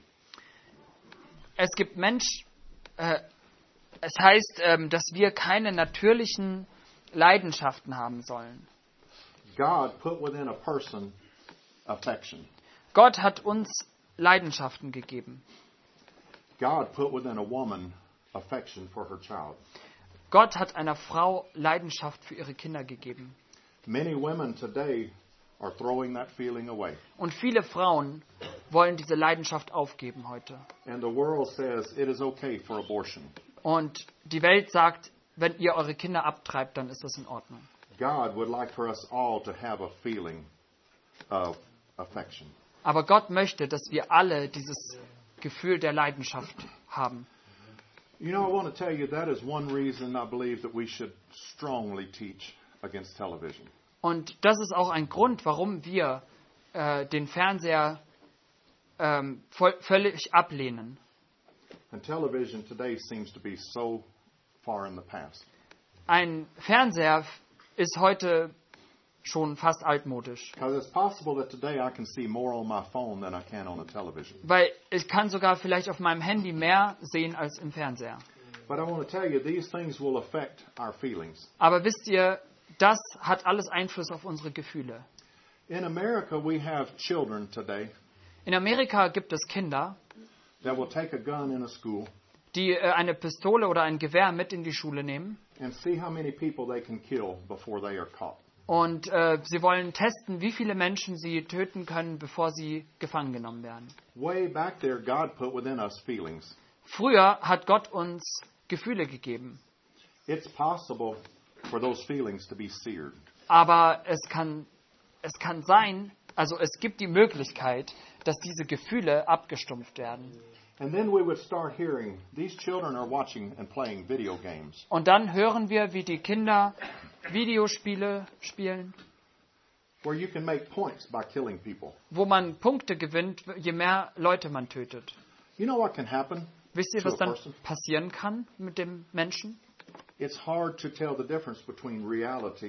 Es gibt Menschen, äh, es heißt, ähm, dass wir keine natürlichen Leidenschaften haben sollen. God put within a person affection. Gott hat uns Leidenschaften gegeben. God put within a woman affection for her child. Gott hat einer Frau Leidenschaft für ihre Kinder gegeben. Many women today are throwing that feeling away. Und viele Frauen wollen diese Leidenschaft aufgeben heute. And the world says it is okay for abortion. Und die Welt sagt, wenn ihr eure Kinder abtreibt, dann ist das in Ordnung. God would like for us all to have a feeling of affection. Aber Gott möchte, dass wir alle dieses Gefühl der Leidenschaft haben. You know, I want to tell you that is one reason I believe that we should strongly teach against television. Und das ist auch ein Grund, warum wir äh, den Fernseher ähm, voll, völlig ablehnen. And television today seems to be so far in the past. Ein Fernseher ist heute schon fast altmodisch. Because it's possible that today I can see more on my phone than I can on a television. Weil ich kann sogar vielleicht auf meinem Handy mehr sehen als im Fernseher. But I want to tell you, these things will affect our feelings. Aber wisst ihr, das hat alles Einfluss auf unsere Gefühle. In America, we have children today In Amerika gibt es Kinder, that will take a gun in a school die äh, eine Pistole oder ein Gewehr mit in die Schule nehmen. and see how many people they can kill before they are caught. Und äh, sie wollen testen, wie viele Menschen sie töten können, bevor sie gefangen genommen werden. Way back there, God put within us feelings. Früher hat Gott uns Gefühle gegeben. It's possible for those feelings to be seared. Aber es kann, es kann sein, also es gibt die Möglichkeit, dass diese Gefühle abgestumpft werden. And then we would start hearing, these children are watching and playing video games. Und dann hören wir, wie die Kinder Videospiele spielen, Where you can make points by killing people. wo man Punkte gewinnt, je mehr Leute man tötet. You know what can happen? Wisst ihr, To was a dann person? passieren kann mit dem Menschen? It's hard to tell the difference between reality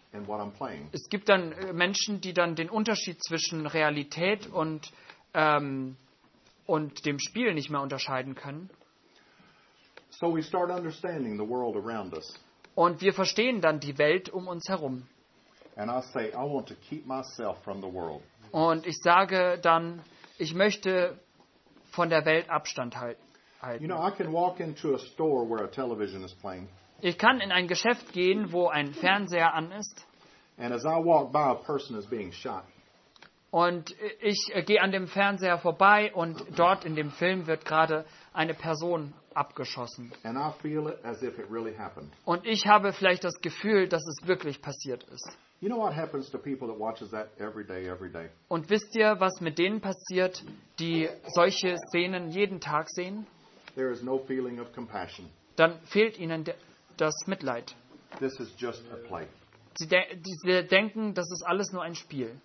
and what I'm playing. Es gibt dann äh, Menschen, die dann den Unterschied zwischen Realität und, ähm, und dem Spiel nicht mehr unterscheiden können. So we start understanding the world around us. Und wir verstehen dann die Welt um uns herum. And I say, I want to keep myself from the world. Und ich sage dann, ich möchte von der Welt Abstand halten. You know, I can walk into a store where a television is playing. Ich kann in ein Geschäft gehen, wo ein Fernseher an ist. And as I walk by, a person is being shot. Und ich äh, gehe an dem Fernseher vorbei und dort in dem Film wird gerade eine Person abgeschossen. And I feel it as if it really happened. Und ich habe vielleicht das Gefühl, dass es wirklich passiert ist. You know what happens to people that watches that every day, every day? Und wisst ihr, was mit denen passiert, die solche Szenen jeden Tag sehen? There is no feeling of compassion. Dann fehlt ihnen de- das Mitleid. This is just a play. Sie, de- die, sie denken, das ist alles nur ein Spiel.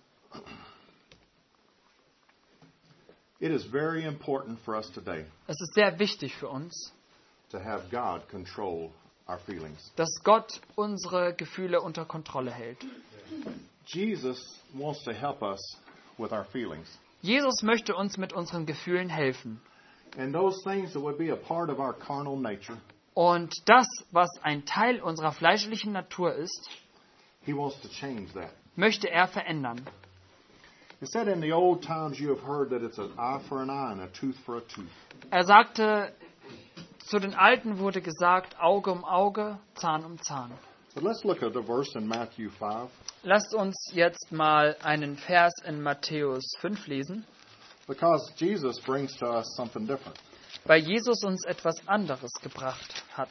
It is very important for us today Es ist sehr wichtig für uns, to have God control our feelings. dass Gott unsere Gefühle unter Kontrolle hält. Jesus wants to help us with our feelings. Jesus möchte uns mit unseren Gefühlen helfen. And those things that would be a part of our carnal nature, Und das, was ein Teil unserer fleischlichen Natur ist, He wants to change that. möchte er verändern. It said in the old times you have heard that it's an eye for an eye and a tooth for a tooth. Er sagte, zu den Alten wurde gesagt, Auge um Auge, Zahn um Zahn. But let's look at the verse in Matthew five. Lasst uns jetzt mal einen Vers in Matthäus fünf lesen, Because Jesus brings to us something different. weil Jesus uns etwas anderes gebracht hat.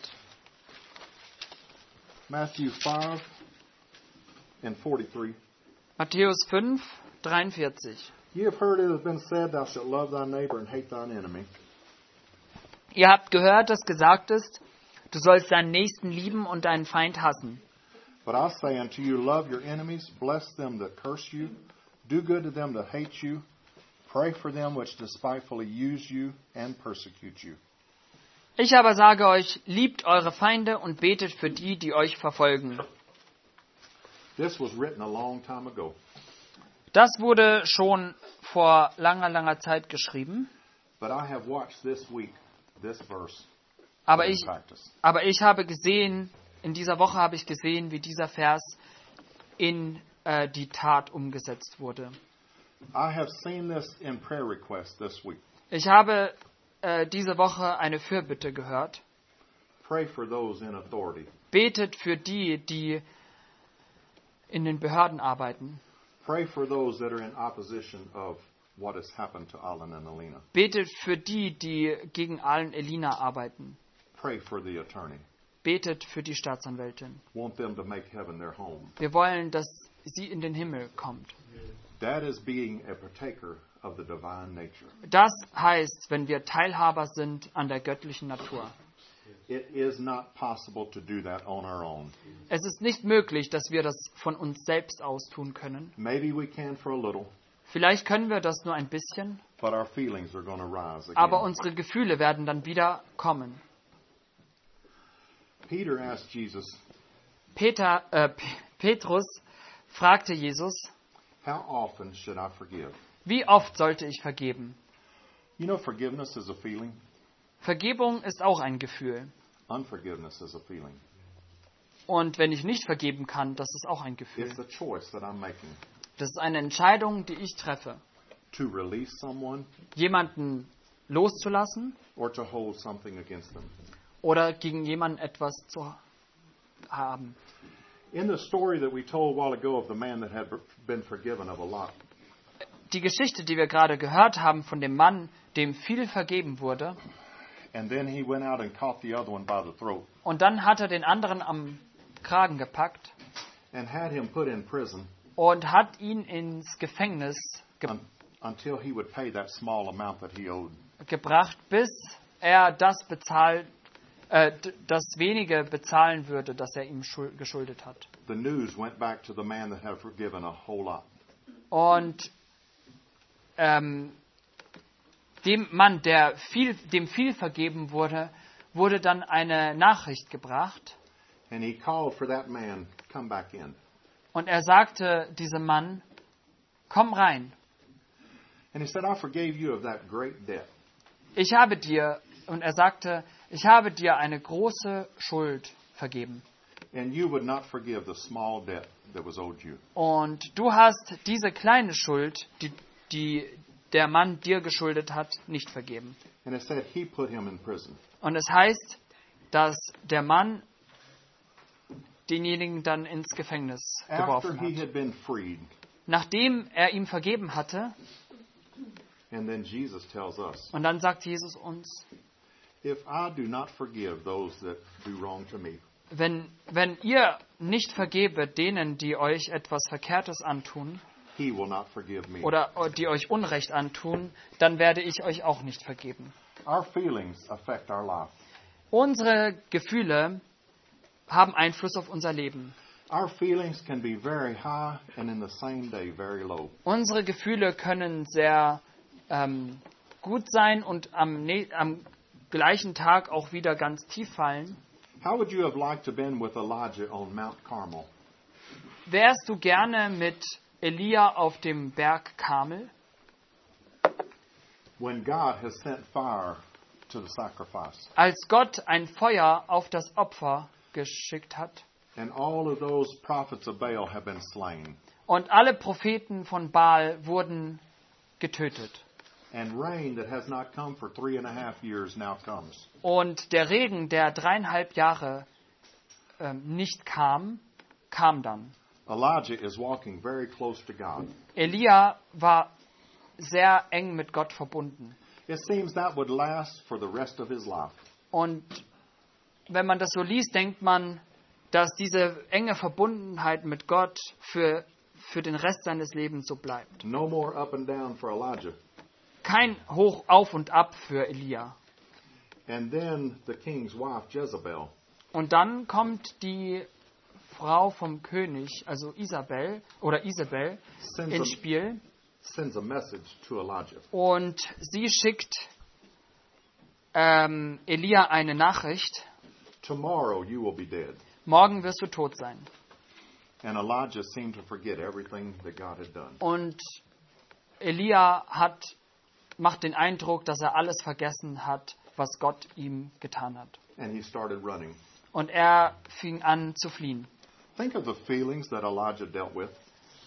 Matthew five and forty-three. Matthäus fünf, dreiundvierzig. Ye have heard it has been said, Thou shalt love thy neighbor and hate thine enemy. Ihr habt gehört, dass gesagt ist, du sollst deinen Nächsten lieben und deinen Feind hassen. But I say unto you, love your enemies, bless them that curse you, do good to them that hate you, pray for them which despitefully use you and persecute you. Ich aber sage euch, liebt eure Feinde und betet für die, die euch verfolgen. This was written a long time ago. Das wurde schon vor langer, langer Zeit geschrieben. But I have watched this week this verse Aber in ich, practice. aber ich habe gesehen, in dieser Woche habe ich gesehen, wie dieser Vers in äh, die Tat umgesetzt wurde. I have seen this in prayer requests this week. Ich habe äh, diese Woche eine Fürbitte gehört. Pray for those in authority. Betet für die, die in den Behörden arbeiten. Pray for those that are in opposition of what has happened to Alan and Alina. Betet für die, die gegen Alan Elina arbeiten. Pray for the attorney. Betet für die Staatsanwältin. Want them to make heaven their home. Wir wollen, dass sie in den Himmel kommt. That is being a partaker of the divine nature. Das heißt, wenn wir Teilhaber sind an der göttlichen Natur. It is not possible to do that on our own. Es ist nicht möglich, dass wir das von uns selbst aus tun können. Maybe we can for a little, Vielleicht können wir das nur ein bisschen, but our feelings are going to rise again. aber unsere Gefühle werden dann wieder kommen. Peter asked Jesus, Peter, äh, P- Petrus fragte Jesus, how often should I forgive? wie oft sollte ich vergeben? You know, forgiveness is a feeling. Vergebung ist auch ein Gefühl. Unforgiveness is a feeling. Und wenn ich nicht vergeben kann, das ist auch ein Gefühl. It's a choice that I'm making Das ist eine Entscheidung, die ich treffe. to release someone Jemanden loszulassen or to hold something against them. oder gegen jemanden etwas zu haben. In the story that we told a while ago of the man that had been forgiven of a lot, Die Geschichte, die wir gerade gehört haben von dem Mann, dem viel vergeben wurde, and then he went out and caught the other one by the throat und dann hat er den anderen am Kragen gepackt and had him put in prison und hat ihn ins Gefängnis ge- un- until he would pay that small amount that he owed. gebracht, bis er das bezahlt, äh, d- das wenige bezahlen würde, das er ihm schul- geschuldet hat. The news went back to the man that had forgiven a whole lot. Und ähm, dem Mann, der viel, dem viel vergeben wurde, wurde dann eine Nachricht gebracht. And he called for that man, come back in. Und er sagte diesem Mann, komm rein. And he said, I forgave you of that great debt. Ich habe dir, und er sagte, ich habe dir eine große Schuld vergeben. And you would not forgive the small debt that was owed you. Und du hast diese kleine Schuld, die, die der Mann dir geschuldet hat, nicht vergeben. And it said he put him in prison. Und es heißt, dass der Mann denjenigen dann ins Gefängnis After geworfen he hat. had been freed. Nachdem er ihm vergeben hatte, And then Jesus tells us, und dann sagt Jesus uns, if I do not forgive those that do wrong to me, wenn, wenn ihr nicht vergebet denen, die euch etwas Verkehrtes antun, he will not forgive me. oder die euch Unrecht antun, dann werde ich euch auch nicht vergeben. Our feelings affect our life. Unsere Gefühle haben Einfluss auf unser Leben. Our feelings can be very high and in the same day very low. Unsere Gefühle können sehr ähm, gut sein und am, ne- am gleichen Tag auch wieder ganz tief fallen. How would you have liked to have been with Elijah on Mount Carmel? Wärst du gerne mit Elia auf dem Berg Karmel, When God has sent fire to the sacrifice. als Gott ein Feuer auf das Opfer geschickt hat And all of those prophets of Baal have been slain. und alle Propheten von Baal wurden getötet. And rain that has not come for three and a half years now comes. Und der Regen, der dreieinhalb Jahre ähm, nicht kam, kam dann. Elijah is walking very close to God. Elia war sehr eng mit Gott verbunden. It seems that would last for the rest of his life. Und wenn man das so liest, denkt man, dass diese enge Verbundenheit mit Gott für, für den Rest seines Lebens so bleibt. No more up and down for Elijah. Kein Hoch auf und ab für Elia. And then the king's wife, Jezebel, Und dann kommt die Frau vom König, also Isabel oder Isabel, sends ins a, Spiel. sends a message to Elijah. Und sie schickt ähm, Elia eine Nachricht. Tomorrow you will be dead. Morgen wirst du tot sein. And Elijah seemed to forget everything that God had done. Und Elia hat, macht den Eindruck, dass er alles vergessen hat, was Gott ihm getan hat. And he started running. Und er fing an zu fliehen. Think of the feelings that Elijah dealt with.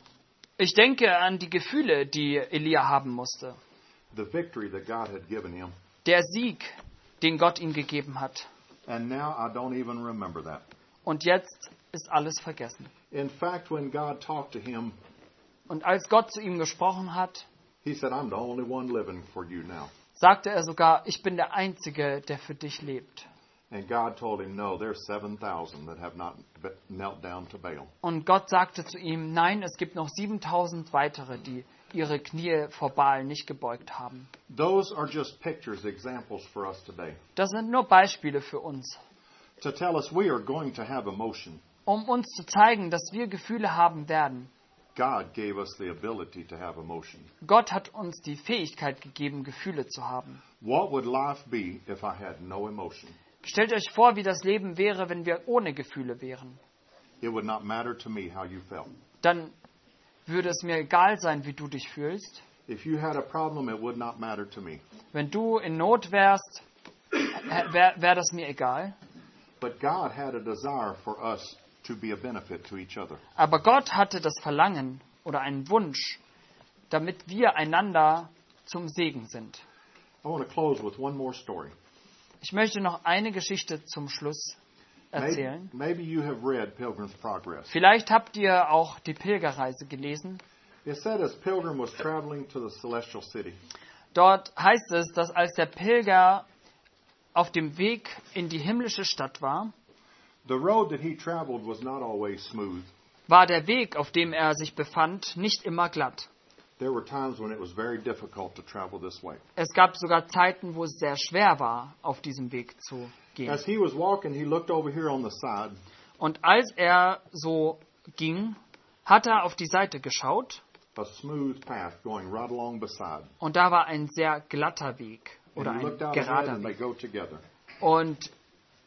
Ich denke an die Gefühle, die Elia haben musste. The victory that God had given him. Der Sieg, den Gott ihm gegeben hat. And now I don't even remember that. Und jetzt ist alles vergessen. In fact, when God talked to him, Und als Gott zu ihm gesprochen hat, he said, I'm the only one living for you now. sagte er sogar, ich bin der Einzige, der für dich lebt. And God told him, no, there's seven thousand that have not be- knelt down to Baal. Und Gott sagte zu ihm, nein, es gibt noch siebentausend weitere, die ihre Knie vor Baal nicht gebeugt haben. Those are just pictures, examples for us today. Das sind nur Beispiele für uns, To tell us we are going to have emotion. um uns zu zeigen, dass wir Gefühle haben werden. God gave us the ability to have emotion. Gott hat uns die Fähigkeit gegeben, Gefühle zu haben. What would life be if I had no emotion? Stellt euch vor, wie das Leben wäre, wenn wir ohne Gefühle wären. It would not matter to me how you felt. Dann würde es mir egal sein, wie du dich fühlst. If you had a problem, it would not matter to me. Wenn du in Not wärst, wäre wär das mir egal. But God had a desire for us to be a benefit to each other. Aber Gott hatte das Verlangen oder einen Wunsch, damit wir einander zum Segen sind. I want to close with one more story. Ich möchte noch eine Geschichte zum Schluss Maybe, erzählen. maybe you have read Pilgrim's Progress. Vielleicht habt ihr auch die Pilgerreise gelesen. It said as Pilgrim was traveling to the celestial city, Dort heißt es, dass als der Pilger auf dem Weg in die himmlische Stadt war, the road that he traveled was not always smooth. war der Weg, auf dem er sich befand, nicht immer glatt. There were times when it was very difficult to travel this way. Es gab sogar Zeiten, wo es sehr schwer war, auf diesem Weg zu gehen. As he was walking, he looked over here on the side, Und als er so ging, hat er auf die Seite geschaut a smooth path going right along beside. und da war ein sehr glatter Weg oder And he ein looked out ahead gerader and they Weg. go together. Und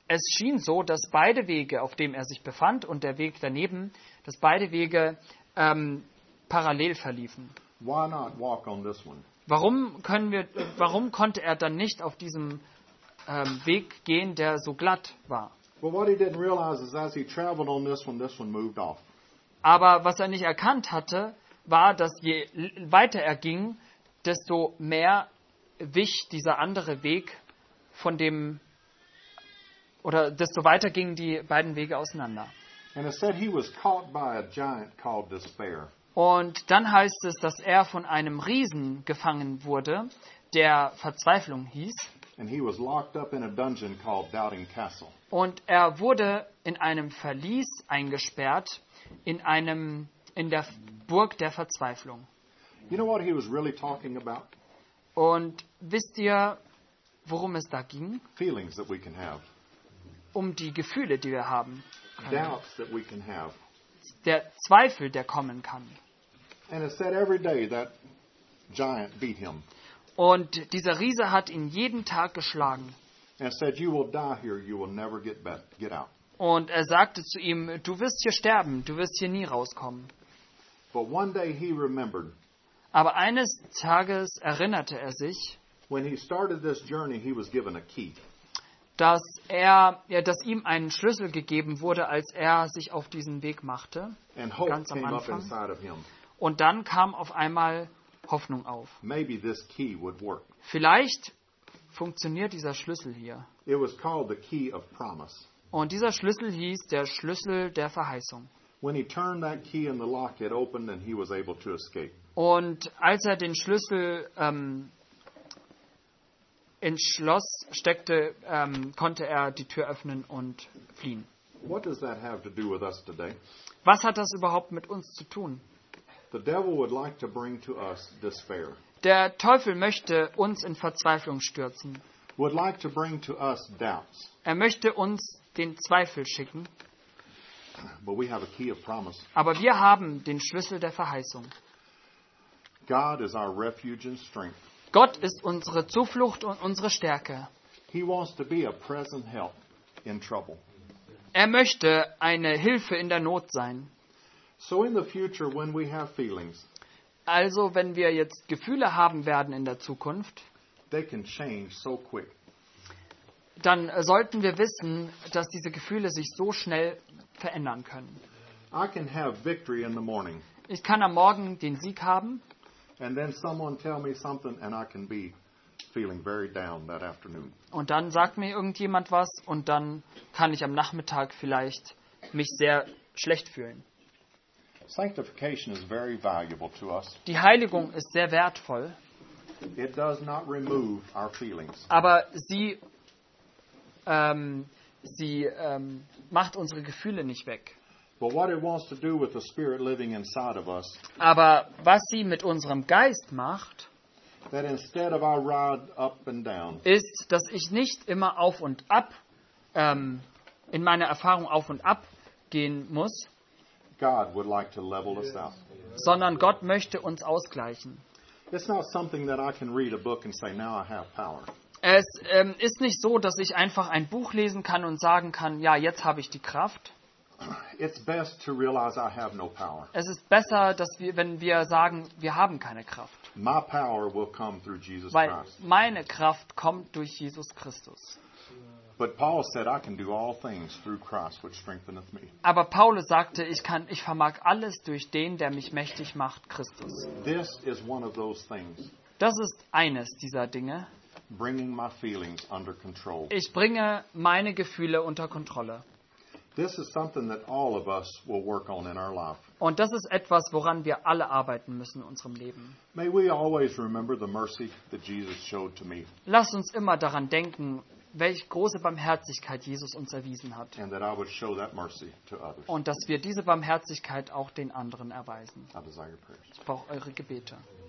es schien so, dass beide Wege, auf dem er sich befand und der Weg daneben, dass beide Wege ähm, parallel verliefen. Why not walk on this one? Warum können wir, warum konnte er dann nicht auf diesem ähm, Weg gehen, der so glatt war? Well, what he didn't realize is as he traveled on this one, this one moved off. Aber was er nicht erkannt hatte, war, dass je weiter er ging, desto mehr wich dieser andere Weg von dem, oder desto weiter gingen die beiden Wege auseinander. And it said he was caught by a giant called despair. Und dann heißt es, dass er von einem Riesen gefangen wurde, der Verzweiflung hieß. And he was locked up in a dungeon called Doubting Castle. Und er wurde in einem Verlies eingesperrt, in einem in der Burg der Verzweiflung. You know what he was really talking about? Und wisst ihr, worum es da ging? Feelings that we can have. Um die Gefühle, die wir haben. Doubts that we can have. Der Zweifel, der kommen kann. And it said every day that giant beat him. Und dieser Riese hat ihn jeden Tag geschlagen. And it said, you will die here, you will never get back, get out. Und er sagte zu ihm, du wirst hier sterben, du wirst hier nie rauskommen. But one day he remembered. Aber eines Tages erinnerte er sich, When he started this journey, he was given a key. dass er, ja, dass ihm ein Schlüssel gegeben wurde, als er sich auf diesen Weg machte. And hope Ganz am came up Anfang. inside of him. Und dann kam auf einmal Hoffnung auf. Maybe this key would work. Vielleicht funktioniert dieser Schlüssel hier. It was called the key of promise. Und dieser Schlüssel hieß der Schlüssel der Verheißung. When he turned that key in the lock, it opened and he was able to escape. Und als er den Schlüssel ähm, ins Schloss steckte, ähm, konnte er die Tür öffnen und fliehen. What does that have to do with us today? Was hat das überhaupt mit uns zu tun? The devil would like to bring to us despair. Der Teufel möchte uns in Verzweiflung stürzen. Would like to bring to us doubts. Er möchte uns den Zweifel schicken. But we have a key of promise. Aber wir haben den Schlüssel der Verheißung. God is our refuge and strength. Gott ist unsere Zuflucht und unsere Stärke. He wants to be a present help in trouble. Er möchte eine Hilfe in der Not sein. So in the future, when we have feelings, Also, wenn wir jetzt Gefühle haben werden in der Zukunft, they can change so quick. dann sollten wir wissen, dass diese Gefühle sich so schnell verändern können. I can have victory in the morning, Ich kann am Morgen den Sieg haben and then someone tell me something, and I can be feeling very down that afternoon. und dann sagt mir irgendjemand was und dann kann ich am Nachmittag vielleicht mich sehr schlecht fühlen. Sanctification is very valuable to us. Die Heiligung ist sehr wertvoll, It does not remove our feelings. aber sie, ähm, sie ähm, macht unsere Gefühle nicht weg. But what it wants to do with the Spirit living inside of us, Aber was sie mit unserem Geist macht, that instead of I ride up and down, ist, dass ich nicht immer auf und ab, ähm, in meiner Erfahrung auf und ab gehen muss, God would like to level us out. sondern Gott möchte uns ausgleichen. It's not something that I can read a book and say, now I have power. Es ähm, ist nicht so, dass ich einfach ein Buch lesen kann und sagen kann, ja, jetzt habe ich die Kraft. It's best to realize I have no power. Es ist besser, dass wir, wenn wir sagen, wir haben keine Kraft. My power will come through Jesus Weil Christ. meine Kraft kommt durch Jesus Christus. But Paul said, I can do all things through Christ, which strengtheneth me. Aber Paulus sagte, ich kann, ich vermag alles durch den, der mich mächtig macht, Christus. This is one of those things, Das ist eines dieser Dinge. bringing my feelings under control. Ich bringe meine Gefühle unter Kontrolle. This is something that all of us will work on in our life. Und das ist etwas, woran wir alle arbeiten müssen in unserem Leben. May we always remember the mercy that Jesus showed to me, Lasst uns immer daran denken, welche große Barmherzigkeit Jesus uns erwiesen hat. and that I would show that mercy to others. Und dass wir diese Barmherzigkeit auch den anderen erweisen. I desire your prayers. Ich brauche eure Gebete.